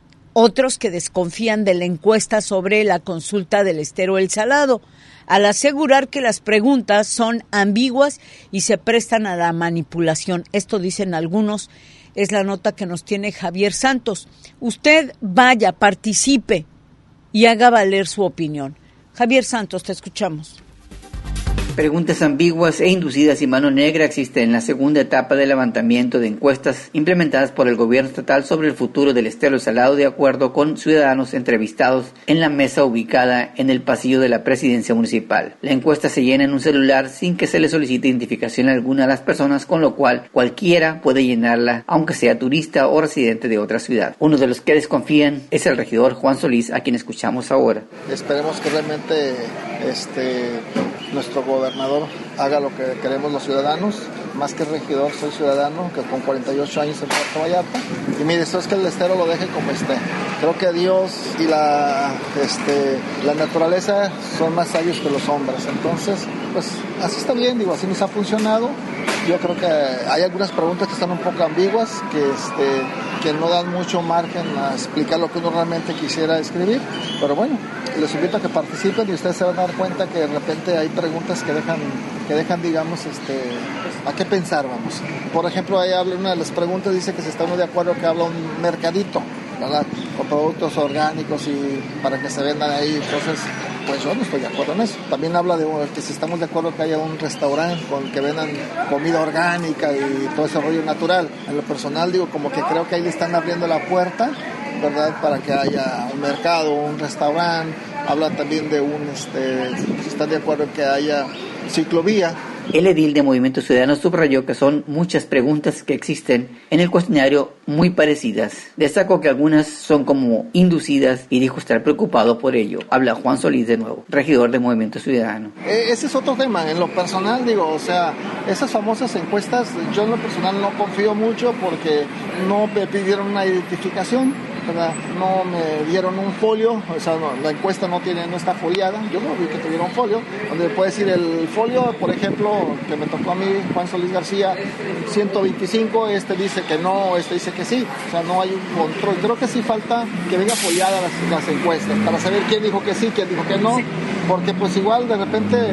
otros que desconfían de la encuesta sobre la consulta del Estero El Salado, al asegurar que las preguntas son ambiguas y se prestan a la manipulación. Esto dicen algunos. Es la nota que nos tiene Javier Santos. Usted vaya, participe y haga valer su opinión. Javier Santos, te escuchamos. Preguntas ambiguas e inducidas y mano negra existen en la segunda etapa del levantamiento de encuestas implementadas por el gobierno estatal sobre el futuro del Estero Salado, de acuerdo con ciudadanos entrevistados en la mesa ubicada en el pasillo de la presidencia municipal. La encuesta se llena en un celular sin que se le solicite identificación alguna a las personas, con lo cual cualquiera puede llenarla, aunque sea turista o residente de otra ciudad. Uno de los que desconfían es el regidor Juan Solís, a quien escuchamos ahora. Esperemos que realmente este nuestro gobernador haga lo que queremos los ciudadanos. Más que regidor, soy ciudadano, que con cuarenta y ocho años en Puerto Vallarta. Y mire, esto es que el estero lo deje como esté. Creo que Dios y la, este, la naturaleza son más sabios que los hombres. Entonces, pues así está bien, digo, así nos ha funcionado. Yo creo que hay algunas preguntas que están un poco ambiguas, que, este, que no dan mucho margen a explicar lo que uno realmente quisiera escribir. Pero bueno, les invito a que participen y ustedes se van a dar cuenta que de repente hay preguntas que dejan, que dejan digamos, este, a qué pensar, vamos. Por ejemplo, ahí habla una de las preguntas, dice que si está uno de acuerdo que habla un mercadito, ¿verdad?, con productos orgánicos y para que se vendan ahí. Entonces, pues yo no estoy de acuerdo en eso. También habla de que si estamos de acuerdo que haya un restaurante con que vendan comida orgánica y todo ese rollo natural. En lo personal, digo, como que creo que ahí le están abriendo la puerta, ¿verdad?, para que haya un mercado, un restaurante. Habla también de un, este, si están de acuerdo que haya ciclovía. El edil de Movimiento Ciudadano subrayó que son muchas preguntas que existen en el cuestionario muy parecidas. Destacó que algunas son como inducidas y dijo estar preocupado por ello. Habla Juan Solís de nuevo, regidor de Movimiento Ciudadano. Eh, ese es otro tema. En lo personal, digo, o sea, esas famosas encuestas, yo en lo personal no confío mucho porque no me pidieron una identificación, ¿verdad? No me dieron un folio, o sea, no, la encuesta no tiene, no está foliada. Yo no vi que tuviera un folio, donde puede decir el folio, por ejemplo, que me tocó a mí, Juan Solís García, ciento veinticinco, este dice que no, este dice que sí, o sea, no hay un control. Creo que sí falta que venga apoyada las, las encuestas, para saber quién dijo que sí, quién dijo que no, porque pues igual de repente,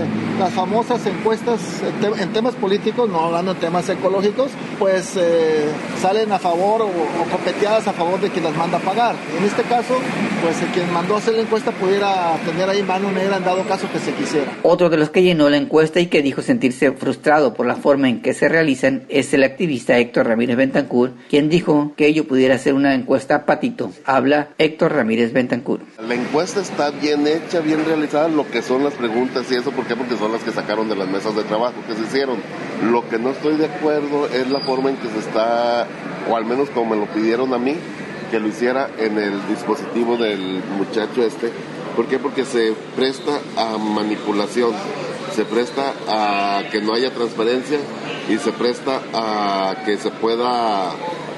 las famosas encuestas en temas políticos, no hablando de temas ecológicos, pues eh, salen a favor o, o copeteadas a favor de quien las manda a pagar. En este caso, pues el quien mandó a hacer la encuesta pudiera tener ahí mano negra en dado caso que se quisiera. Otro de los que llenó la encuesta y que dijo sentirse frustrado por la forma en que se realizan es el activista Héctor Ramírez Bentancur, quien dijo que ello pudiera ser una encuesta patito. Habla Héctor Ramírez Bentancur. La encuesta está bien hecha, bien realizada, lo que son las preguntas y eso, ¿por qué? Porque son las que sacaron de las mesas de trabajo que se hicieron. Lo que no estoy de acuerdo es la forma en que se está, o al menos como me lo pidieron a mí, que lo hiciera en el dispositivo del muchacho este. ¿Por qué? Porque se presta a manipulación, se presta a que no haya transparencia y se presta a que se pueda,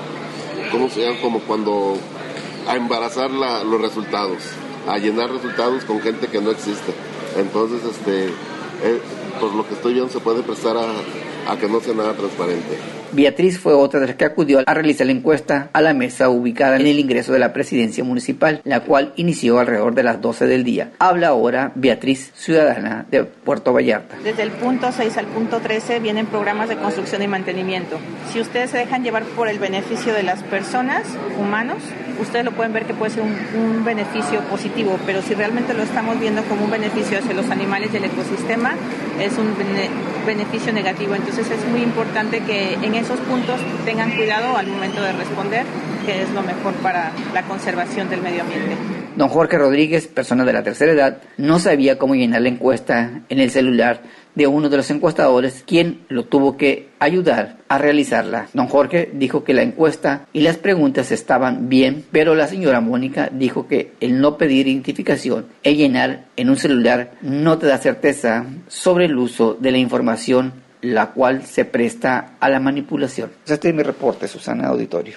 ¿cómo se llama? Como cuando, a embarazar la, los resultados, a llenar resultados con gente que no existe. Entonces, este, eh, por lo que estoy viendo, se puede prestar a, a que no sea nada transparente. Beatriz fue otra de las que acudió a realizar la encuesta a la mesa ubicada en el ingreso de la presidencia municipal, la cual inició alrededor de las doce del día. Habla ahora Beatriz, ciudadana de Puerto Vallarta. Desde el punto seis al punto trece vienen programas de construcción y mantenimiento. Si ustedes se dejan llevar por el beneficio de las personas, humanos, ustedes lo pueden ver que puede ser un, un beneficio positivo, pero si realmente lo estamos viendo como un beneficio hacia los animales y el ecosistema, es un bene, beneficio negativo. Entonces es muy importante que en esos puntos tengan cuidado al momento de responder, que es lo mejor para la conservación del medio ambiente. Don Jorge Rodríguez, persona de la tercera edad, no sabía cómo llenar la encuesta en el celular de uno de los encuestadores, quien lo tuvo que ayudar a realizarla. Don Jorge dijo que la encuesta y las preguntas estaban bien, pero la señora Mónica dijo que el no pedir identificación e llenar en un celular no te da certeza sobre el uso de la información, la cual se presta a la manipulación. Este es mi reporte, Susana Auditorio.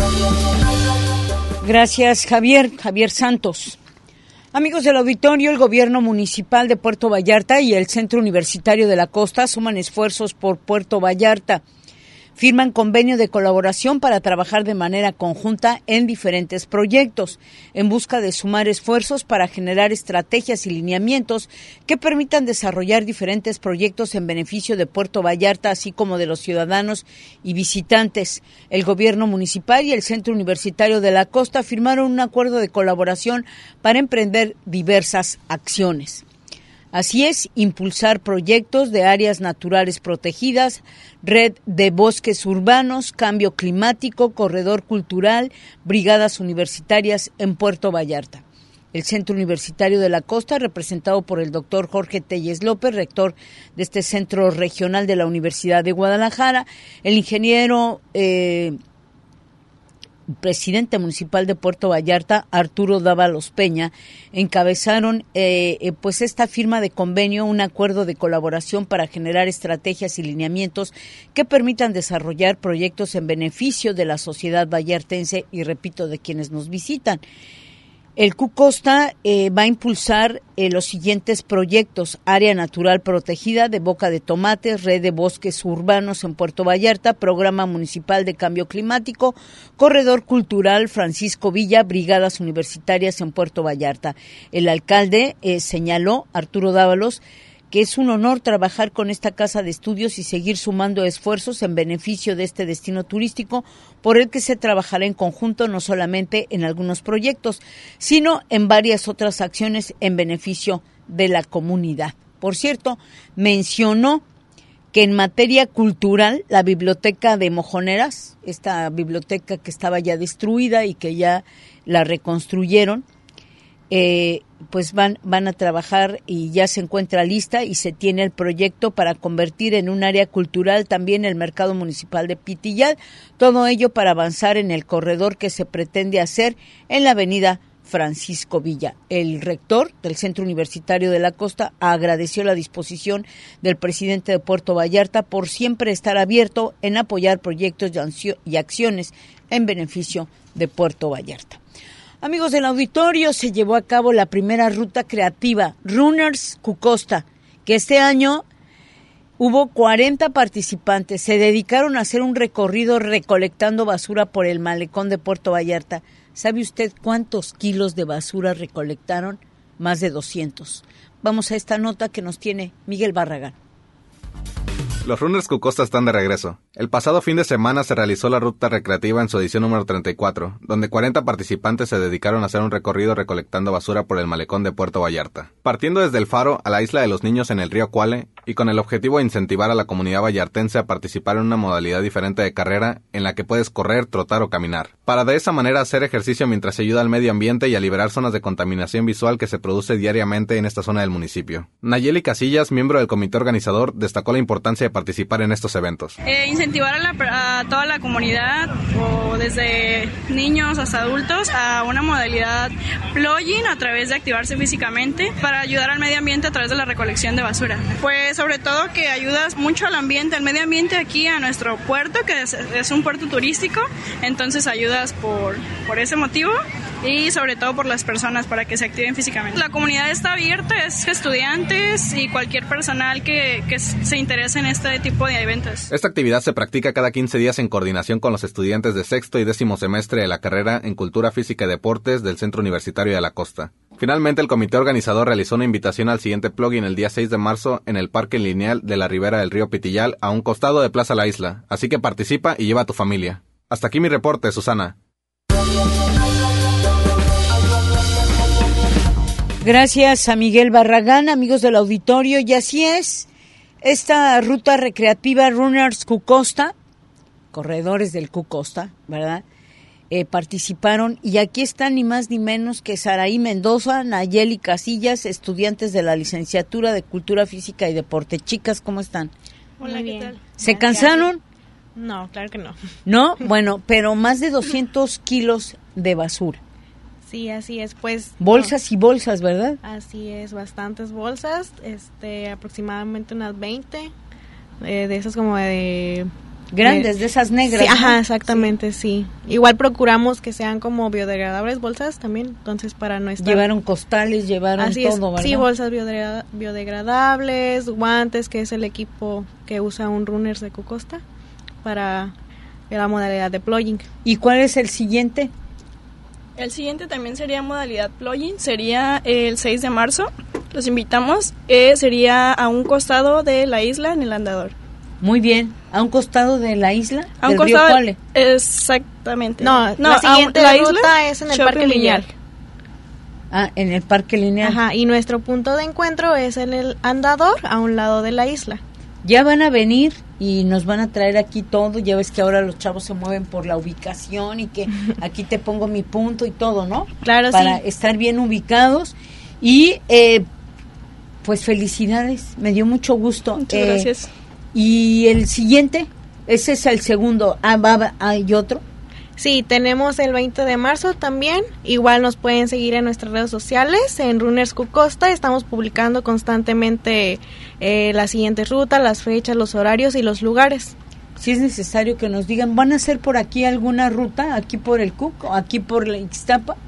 Gracias, Javier. Javier Santos. Amigos del auditorio, el gobierno municipal de Puerto Vallarta y el Centro Universitario de la Costa suman esfuerzos por Puerto Vallarta. Firman convenio de colaboración para trabajar de manera conjunta en diferentes proyectos, en busca de sumar esfuerzos para generar estrategias y lineamientos que permitan desarrollar diferentes proyectos en beneficio de Puerto Vallarta, así como de los ciudadanos y visitantes. El gobierno municipal y el Centro Universitario de la Costa firmaron un acuerdo de colaboración para emprender diversas acciones. Así es, impulsar proyectos de áreas naturales protegidas, red de bosques urbanos, cambio climático, corredor cultural, brigadas universitarias en Puerto Vallarta. El Centro Universitario de la Costa, representado por el doctor Jorge Telles López, rector de este centro regional de la Universidad de Guadalajara, el ingeniero eh, presidente municipal de Puerto Vallarta, Arturo Dávalos Peña, encabezaron eh, eh, pues esta firma de convenio, un acuerdo de colaboración para generar estrategias y lineamientos que permitan desarrollar proyectos en beneficio de la sociedad vallartense y, repito, de quienes nos visitan. El C U Costa eh, va a impulsar eh, los siguientes proyectos: área natural protegida de Boca de Tomates, red de bosques urbanos en Puerto Vallarta, programa municipal de cambio climático, corredor cultural Francisco Villa, brigadas universitarias en Puerto Vallarta. El alcalde eh, señaló, Arturo Dávalos, que es un honor trabajar con esta casa de estudios y seguir sumando esfuerzos en beneficio de este destino turístico, por el que se trabajará en conjunto no solamente en algunos proyectos, sino en varias otras acciones en beneficio de la comunidad. Por cierto, mencionó que en materia cultural, la biblioteca de Mojoneras, esta biblioteca que estaba ya destruida y que ya la reconstruyeron, Eh, pues van van a trabajar y ya se encuentra lista y se tiene el proyecto para convertir en un área cultural también el mercado municipal de Pitillal, todo ello para avanzar en el corredor que se pretende hacer en la avenida Francisco Villa. El rector del Centro Universitario de la Costa agradeció la disposición del presidente de Puerto Vallarta por siempre estar abierto en apoyar proyectos y acciones en beneficio de Puerto Vallarta. Amigos del auditorio, se llevó a cabo la primera ruta creativa, Runners C U Costa, que este año hubo cuarenta participantes. Se dedicaron a hacer un recorrido recolectando basura por el malecón de Puerto Vallarta. ¿Sabe usted cuántos kilos de basura recolectaron? más de doscientos. Vamos a esta nota que nos tiene Miguel Barragán. Los Runners Cucosta están de regreso. El pasado fin de semana se realizó la ruta recreativa en su edición número treinta y cuatro, donde cuarenta participantes se dedicaron a hacer un recorrido recolectando basura por el malecón de Puerto Vallarta. Partiendo desde el Faro a la Isla de los Niños en el río Cuale, y con el objetivo de incentivar a la comunidad vallartense a participar en una modalidad diferente de carrera en la que puedes correr, trotar o caminar, para de esa manera hacer ejercicio mientras se ayuda al medio ambiente y a liberar zonas de contaminación visual que se produce diariamente en esta zona del municipio. Nayeli Casillas, miembro del comité organizador, destacó la importancia de participar en estos eventos. Eh, incentivar a, la, a toda la comunidad, o desde niños hasta adultos, a una modalidad plugin a través de activarse físicamente para ayudar al medio ambiente a través de la recolección de basura. Pues sobre todo que ayudas mucho al ambiente, al medio ambiente aquí a nuestro puerto, que es, es un puerto turístico, entonces ayudas por, por ese motivo y sobre todo por las personas para que se activen físicamente. La comunidad está abierta, es estudiantes y cualquier personal que, que se interese en este tipo de eventos. Esta actividad se practica cada quince días en coordinación con los estudiantes de sexto y décimo semestre de la carrera en Cultura Física y Deportes del Centro Universitario de la Costa. Finalmente, el comité organizador realizó una invitación al siguiente plugin el día seis de marzo en el Parque Lineal de la Ribera del Río Pitillal, a un costado de Plaza La Isla. Así que participa y lleva a tu familia. Hasta aquí mi reporte, Susana. Gracias a Miguel Barragán, amigos del auditorio, y así es, esta ruta recreativa Runners Cucosta, corredores del Cucosta, ¿verdad?, eh, participaron, y aquí están ni más ni menos que Saraí Mendoza, Nayeli Casillas, estudiantes de la licenciatura de Cultura Física y Deporte. Chicas, ¿cómo están? Hola, ¿qué tal? ¿Se cansaron? No, claro que no. ¿No? Bueno, pero más de doscientos kilos de basura. Sí, así es, pues... Bolsas no. y bolsas, ¿verdad? Así es, bastantes bolsas, este, aproximadamente unas veinte, eh, de esas como de... Grandes, de, de esas negras. Sí, ajá, exactamente, sí. sí. Igual procuramos que sean como biodegradables bolsas también, entonces para no estar... Llevaron costales, llevaron así todo, es, ¿verdad? Sí, bolsas biodegra- biodegradables, guantes, que es el equipo que usa un Runners de Cucosta para la modalidad de plugin. ¿Y cuál es el siguiente? El siguiente también sería modalidad plugin, sería el seis de marzo. Los invitamos, eh, sería a un costado de la isla en el andador. Muy bien, a un costado de la isla, a un del costado, río Cuale. Exactamente. No, no, la siguiente la ruta isla, es en el Parque Lineal. Ah, en el Parque Lineal. Ajá, y nuestro punto de encuentro es en el andador, a un lado de la isla. Ya van a venir y nos van a traer aquí todo. Ya ves que ahora los chavos se mueven por la ubicación y que aquí te pongo mi punto y todo, ¿no? Claro, Para sí. estar bien ubicados. Y eh, pues felicidades, me dio mucho gusto. Muchas eh, gracias. Y el siguiente, ese es el segundo. Ah, va, ¿hay otro? Sí, tenemos el veinte de marzo también. Igual nos pueden seguir en nuestras redes sociales, en Runners Cucosta. Estamos publicando constantemente eh, la siguiente ruta, las fechas, los horarios y los lugares. Si es necesario que nos digan, ¿van a hacer por aquí alguna ruta? ¿Aquí por el Cuco? ¿Aquí por la Ixtapa?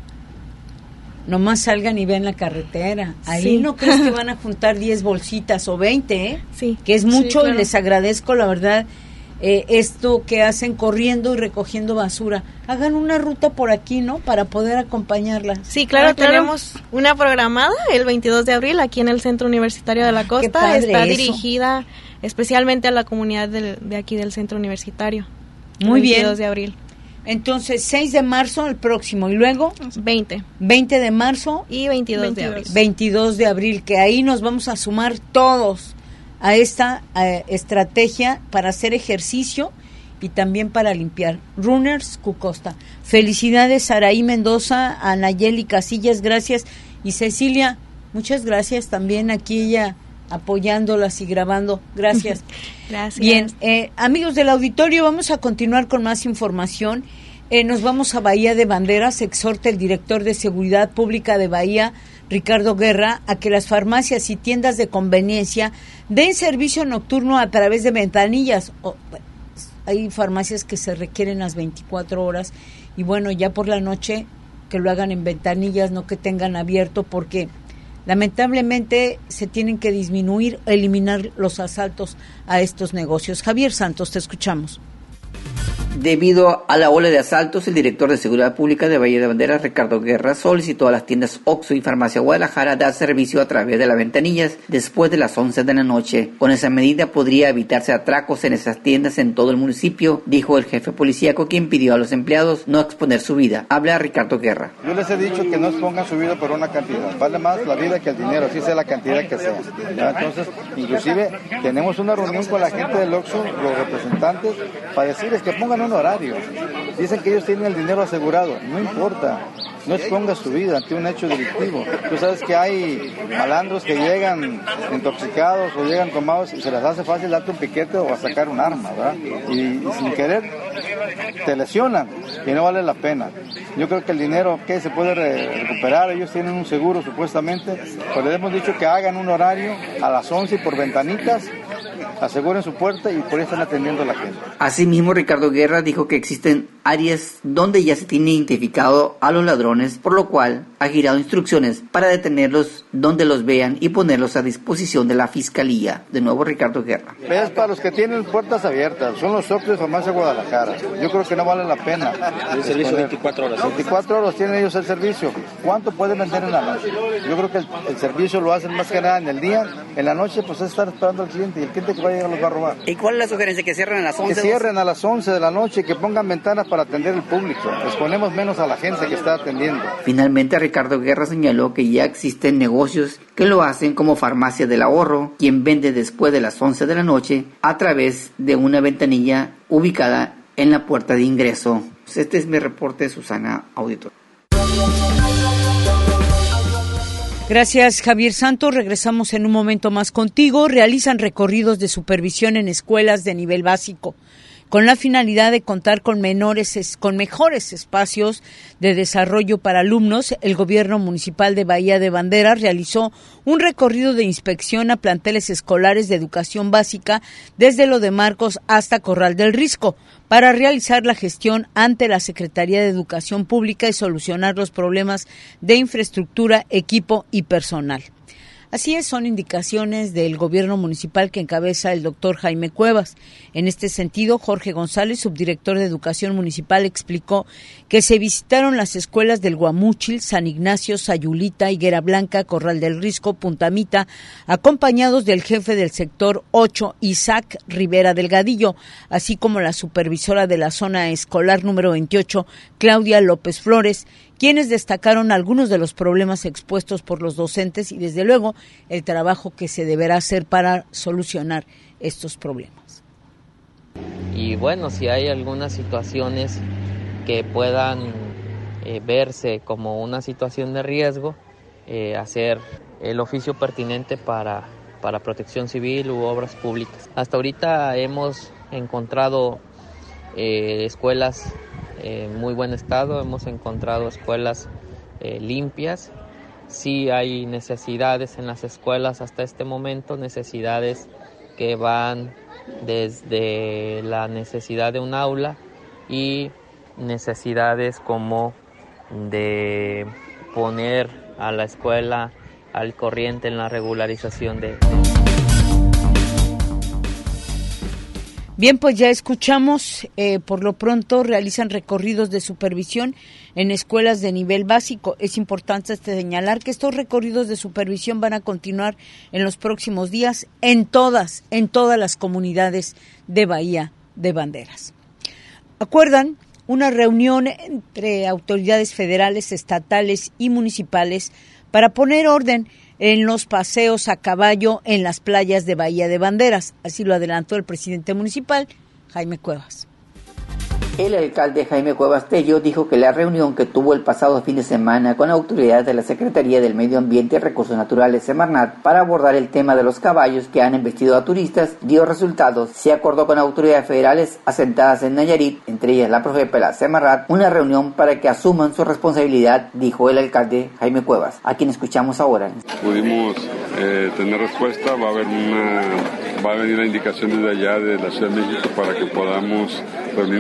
Nomás salgan y vean la carretera. Ahí sí. No crees que van a juntar diez bolsitas o veinte, ¿eh? Sí. Que es mucho, sí, claro. Y les agradezco, la verdad, eh, esto que hacen corriendo y recogiendo basura. Hagan una ruta por aquí, ¿no? Para poder acompañarla. Sí, claro, ah, claro. Tenemos una programada el veintidós de abril aquí en el Centro Universitario de la Costa. Qué padre Está eso. dirigida especialmente a la comunidad del, de aquí del Centro Universitario. Muy bien. veintidós de abril. Entonces, seis de marzo el próximo, y luego veinte. veinte de marzo y veintidós de abril. veintidós de abril, que ahí nos vamos a sumar todos a esta eh, estrategia para hacer ejercicio y también para limpiar. Runners Cucosta. Felicidades, Saraí Mendoza, a Nayeli Casillas, gracias. Y Cecilia, muchas gracias también, aquí ella apoyándolas y grabando. Gracias. Gracias. Bien, eh, amigos del auditorio, vamos a continuar con más información. Eh, nos vamos a Bahía de Banderas. Exhorta el director de Seguridad Pública de Bahía, Ricardo Guerra, a que las farmacias y tiendas de conveniencia den servicio nocturno a través de ventanillas. Oh, hay farmacias que se requieren las veinticuatro horas y bueno, ya por la noche que lo hagan en ventanillas, no que tengan abierto, porque lamentablemente se tienen que disminuir, eliminar los asaltos a estos negocios. Javier Santos, te escuchamos. Debido a la ola de asaltos, el director de Seguridad Pública de Bahía de Banderas, Ricardo Guerra, solicitó a las tiendas Oxxo y Farmacia Guadalajara dar servicio a través de las ventanillas después de las once de la noche. Con esa medida podría evitarse atracos en esas tiendas en todo el municipio, dijo el jefe policíaco, quien pidió a los empleados no exponer su vida. Habla Ricardo Guerra. Yo les he dicho que no expongan su vida por una cantidad. Vale más la vida que el dinero, así sea la cantidad que sea. ¿Ya? Entonces, inclusive, tenemos una reunión con la gente del Oxxo, los representantes, para decirles que pongan un horario. Dicen que ellos tienen el dinero asegurado. No importa. No expongas tu vida ante un hecho delictivo. Tú sabes que hay malandros que llegan intoxicados o llegan tomados y se les hace fácil darte un piquete o a sacar un arma, ¿verdad? Y, y sin querer te lesionan y no vale la pena. Yo creo que el dinero que se puede re- recuperar, ellos tienen un seguro supuestamente, pues les hemos dicho que hagan un horario a las once y por ventanitas, aseguren su puerta y por ahí están atendiendo a la gente. Asimismo, Ricardo Guerra dijo que existen áreas donde ya se tiene identificado a los ladrones, por lo cual ha girado instrucciones para detenerlos donde los vean y ponerlos a disposición de la Fiscalía. De nuevo, Ricardo Guerra. Es para los que tienen puertas abiertas, son los Oxxo de Farmacia Guadalajara. Yo creo que no vale la pena. El servicio veinticuatro horas. veinticuatro horas tienen ellos el servicio. ¿Cuánto pueden vender en la noche? Yo creo que el, el servicio lo hacen más que nada en el día. En la noche, pues es estar esperando al cliente y el cliente que va a llegar los va a robar. ¿Y cuál es la sugerencia? ¿Que cierren a las once? Que cierren a las once de la noche, que pongan ventanas para atender al público. Exponemos menos a la gente que está atendiendo. Finalmente, Ricardo Guerra señaló que ya existen negocios que lo hacen, como Farmacia del Ahorro, quien vende después de las once de la noche a través de una ventanilla ubicada en la puerta de ingreso. Este es mi reporte, Susana Auditor. Gracias, Javier Santos. Regresamos en un momento más contigo. Realizan recorridos de supervisión en escuelas de nivel básico, con la finalidad de contar con menores, con mejores espacios de desarrollo para alumnos. El gobierno municipal de Bahía de Banderas realizó un recorrido de inspección a planteles escolares de educación básica desde Lo de Marcos hasta Corral del Risco, para realizar la gestión ante la Secretaría de Educación Pública y solucionar los problemas de infraestructura, equipo y personal. Así es, son indicaciones del gobierno municipal que encabeza el doctor Jaime Cuevas. En este sentido, Jorge González, subdirector de Educación Municipal, explicó que se visitaron las escuelas del Guamúchil, San Ignacio, Sayulita, Higuera Blanca, Corral del Risco, Puntamita, acompañados del jefe del sector ocho, Isaac Rivera Delgadillo, así como la supervisora de la zona escolar número veintiocho, Claudia López Flores, quienes destacaron algunos de los problemas expuestos por los docentes y, desde luego, el trabajo que se deberá hacer para solucionar estos problemas. Y bueno, si hay algunas situaciones que puedan eh, verse como una situación de riesgo, eh, hacer el oficio pertinente para, para protección civil u obras públicas. Hasta ahorita hemos encontrado eh, escuelas en muy buen estado, hemos encontrado escuelas eh, limpias. Sí hay necesidades en las escuelas hasta este momento, necesidades que van desde la necesidad de un aula y necesidades como de poner a la escuela al corriente en la regularización de... Bien, pues ya escuchamos, eh, por lo pronto realizan recorridos de supervisión en escuelas de nivel básico. Es importante señalar que estos recorridos de supervisión van a continuar en los próximos días en todas, en todas las comunidades de Bahía de Banderas. ¿Acuerdan? Una reunión entre autoridades federales, estatales y municipales para poner orden en los paseos a caballo en las playas de Bahía de Banderas. Así lo adelantó el presidente municipal, Jaime Cuevas. El alcalde Jaime Cuevas Tello dijo que la reunión que tuvo el pasado fin de semana con autoridades de la Secretaría del Medio Ambiente y Recursos Naturales, Semarnat, para abordar el tema de los caballos que han embestido a turistas, dio resultados. Se acordó con autoridades federales asentadas en Nayarit, entre ellas la Profepa, la Semarnat, una reunión para que asuman su responsabilidad, dijo el alcalde Jaime Cuevas, a quien escuchamos ahora. Pudimos eh, tener respuesta, va a haber una, va a venir la indicación desde allá de la Ciudad de México para que podamos reunirnos aquí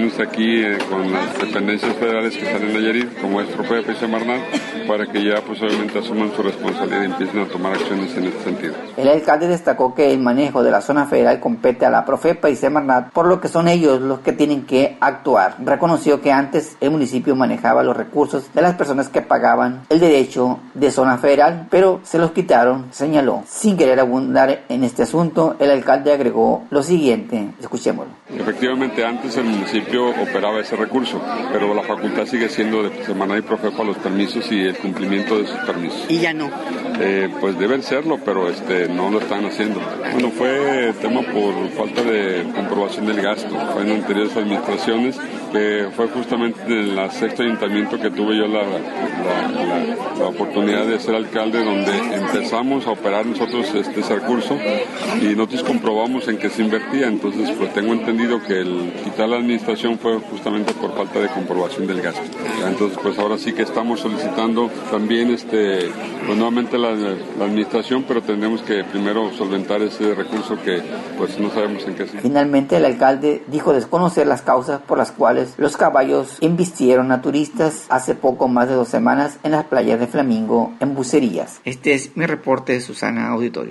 aquí eh, con las dependencias federales que están en Nayarit, como es Profepa y Semarnat, para que ya pues obviamente asuman su responsabilidad y empiecen a tomar acciones en este sentido. El alcalde destacó que el manejo de la zona federal compete a la Profepa y Semarnat, por lo que son ellos los que tienen que actuar. Reconoció que antes el municipio manejaba los recursos de las personas que pagaban el derecho de zona federal, pero se los quitaron, señaló. Sin querer abundar en este asunto, el alcalde agregó lo siguiente, escuchémoslo. Efectivamente, antes el municipio operaba ese recurso, pero la facultad sigue siendo de Semarnat y Profepa los permisos y el cumplimiento de sus permisos. ¿Y ya no? Eh, pues deben serlo, pero este no lo están haciendo. Bueno, fue tema por falta de comprobación del gasto. Fue en anteriores administraciones, que fue justamente en el sexto ayuntamiento que tuve yo la, la, la, la oportunidad de ser alcalde, donde empezamos a operar nosotros este, ese recurso y nosotros comprobamos en que se invertía. Entonces, pues tengo entendido que el quitar la administración fue justamente por falta de comprobación del gasto. Entonces, pues ahora sí que estamos solicitando también este, pues nuevamente la, la administración, pero tendremos que primero solventar ese recurso que pues no sabemos en qué sí. Finalmente, el alcalde dijo desconocer las causas por las cuales los caballos embistieron a turistas hace poco más de dos semanas en las playas de Flamingo, en Bucerías. Este es mi reporte de Susana Auditorio.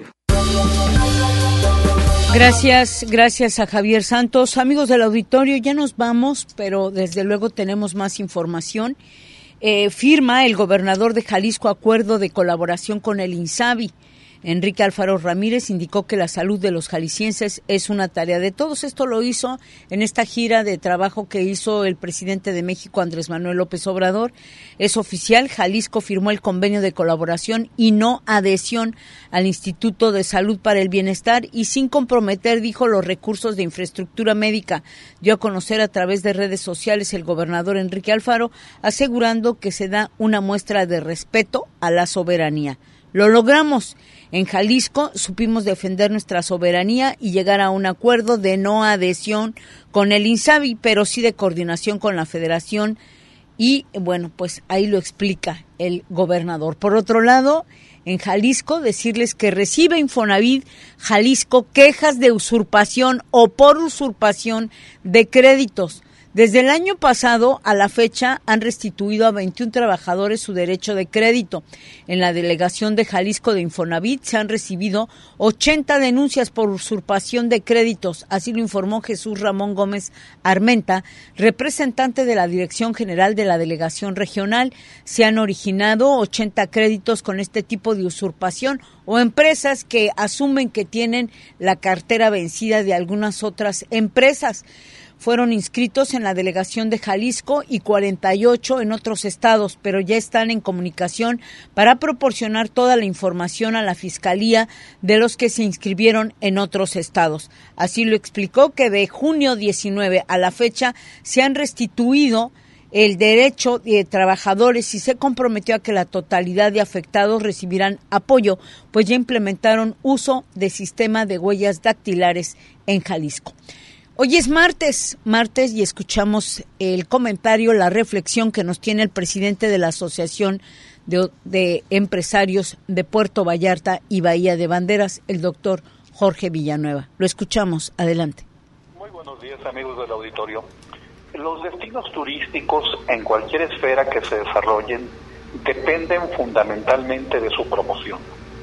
Gracias, gracias a Javier Santos. Amigos del auditorio, ya nos vamos, pero desde luego tenemos más información. Eh, firma el gobernador de Jalisco acuerdo de colaboración con el INSABI. Enrique Alfaro Ramírez indicó que la salud de los jaliscienses es una tarea de todos. Esto lo hizo en esta gira de trabajo que hizo el presidente de México, Andrés Manuel López Obrador. Es oficial, Jalisco firmó el convenio de colaboración y no adhesión al Instituto de Salud para el Bienestar y sin comprometer, dijo, los recursos de infraestructura médica. Dio a conocer a través de redes sociales el gobernador Enrique Alfaro, asegurando que se da una muestra de respeto a la soberanía. Lo logramos. En Jalisco supimos defender nuestra soberanía y llegar a un acuerdo de no adhesión con el INSABI, pero sí de coordinación con la Federación y, bueno, pues ahí lo explica el gobernador. Por otro lado, en Jalisco, decirles que recibe Infonavit Jalisco quejas de usurpación o por usurpación de créditos. Desde el año pasado a la fecha han restituido a veintiún trabajadores su derecho de crédito. En la delegación de Jalisco de Infonavit se han recibido ochenta denuncias por usurpación de créditos, así lo informó Jesús Ramón Gómez Armenta, representante de la Dirección General de la Delegación Regional. Se han originado ochenta créditos con este tipo de usurpación o empresas que asumen que tienen la cartera vencida de algunas otras empresas. Fueron inscritos en la delegación de Jalisco y cuarenta y ocho en otros estados, pero ya están en comunicación para proporcionar toda la información a la Fiscalía de los que se inscribieron en otros estados. Así lo explicó, que de junio diecinueve a la fecha se han restituido el derecho de trabajadores y se comprometió a que la totalidad de afectados recibirán apoyo, pues ya implementaron uso de sistema de huellas dactilares en Jalisco. Hoy es martes, martes y escuchamos el comentario, la reflexión que nos tiene el presidente de la Asociación de, de Empresarios de Puerto Vallarta y Bahía de Banderas, el doctor Jorge Villanueva. Lo escuchamos, adelante. Muy buenos días, amigos del auditorio. Los destinos turísticos en cualquier esfera que se desarrollen dependen fundamentalmente de su promoción.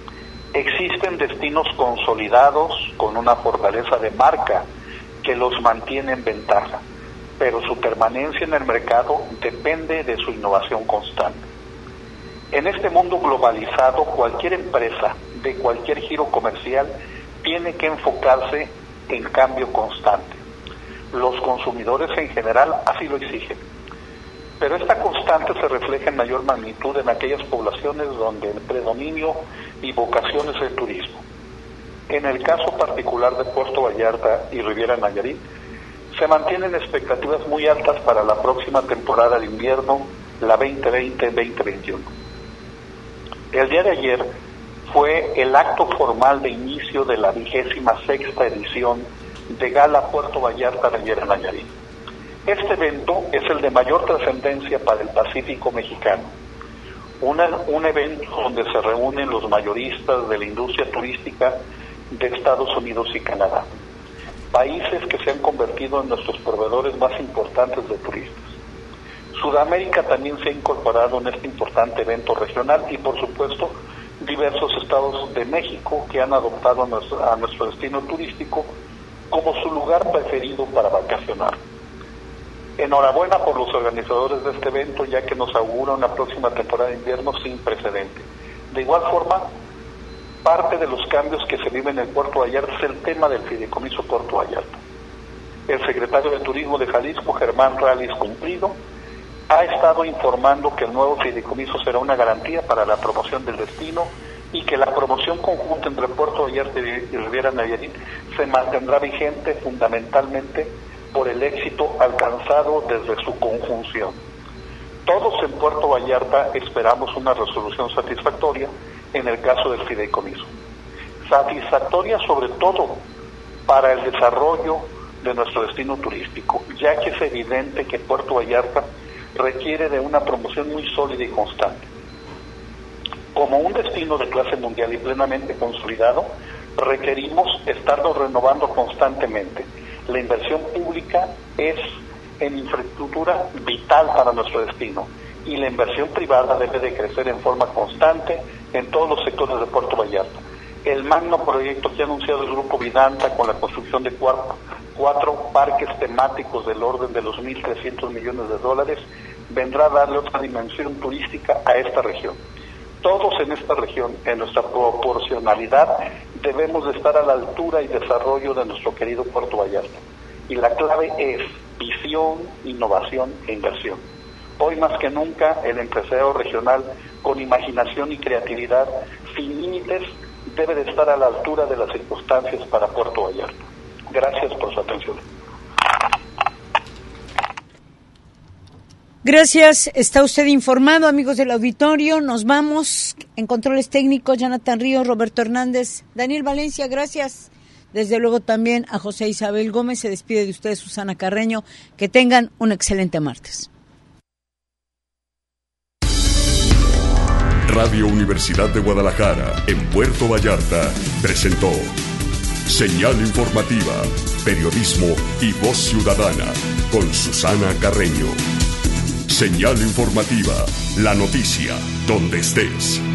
Existen destinos consolidados con una fortaleza de marca que los mantiene en ventaja, pero su permanencia en el mercado depende de su innovación constante. En este mundo globalizado, cualquier empresa de cualquier giro comercial tiene que enfocarse en cambio constante. Los consumidores en general así lo exigen, pero esta constante se refleja en mayor magnitud en aquellas poblaciones donde el predominio y vocación es el turismo. En el caso particular de Puerto Vallarta y Riviera Nayarit, se mantienen expectativas muy altas para la próxima temporada de invierno, la veinte veinte veinte veintiuno. El día de ayer fue el acto formal de inicio de la vigésima sexta edición de Gala Puerto Vallarta Riviera Nayarit. Este evento es el de mayor trascendencia para el Pacífico mexicano. Una, un evento donde se reúnen los mayoristas de la industria turística de Estados Unidos y Canadá. países que se han convertido en nuestros proveedores más importantes de turistas. Sudamérica también se ha incorporado en este importante evento regional y, por supuesto, diversos estados de México que han adoptado a nuestro, a nuestro destino turístico como su lugar preferido para vacacionar. Enhorabuena por los organizadores de este evento, ya que nos augura una próxima temporada de invierno sin precedente. De igual forma, parte de los cambios que se viven en Puerto Vallarta es el tema del Fideicomiso Puerto Vallarta. El secretario de Turismo de Jalisco, Germán Rallis Cumplido, ha estado informando que el nuevo fideicomiso será una garantía para la promoción del destino y que la promoción conjunta entre Puerto Vallarta y Riviera Nayarit se mantendrá vigente fundamentalmente por el éxito alcanzado desde su conjunción. Todos en Puerto Vallarta esperamos una resolución satisfactoria en el caso del fideicomiso. Satisfactoria sobre todo para el desarrollo de nuestro destino turístico, ya que es evidente que Puerto Vallarta requiere de una promoción muy sólida y constante. Como un destino de clase mundial y plenamente consolidado, requerimos estarlo renovando constantemente. La inversión pública es en infraestructura vital para nuestro destino y la inversión privada debe de crecer en forma constante en todos los sectores de Puerto Vallarta. El magno proyecto que ha anunciado el Grupo Vidanta con la construcción de cuatro, cuatro parques temáticos del orden de los mil trescientos millones de dólares vendrá a darle otra dimensión turística a esta región. Todos en esta región, en nuestra proporcionalidad, debemos de estar a la altura y desarrollo de nuestro querido Puerto Vallarta. Y la clave es visión, innovación e inversión. Hoy más que nunca, el empresario regional con imaginación y creatividad sin límites debe de estar a la altura de las circunstancias para Puerto Vallarta. Gracias por su atención. Gracias, está usted informado, amigos del auditorio. Nos vamos en controles técnicos, Jonathan Ríos, Roberto Hernández, Daniel Valencia, gracias. Desde luego también a José Isabel Gómez, se despide de ustedes Susana Carreño. Que tengan un excelente martes. Radio Universidad de Guadalajara, en Puerto Vallarta, presentó Señal Informativa, Periodismo y Voz Ciudadana, con Susana Carreño. Señal Informativa, la noticia donde estés.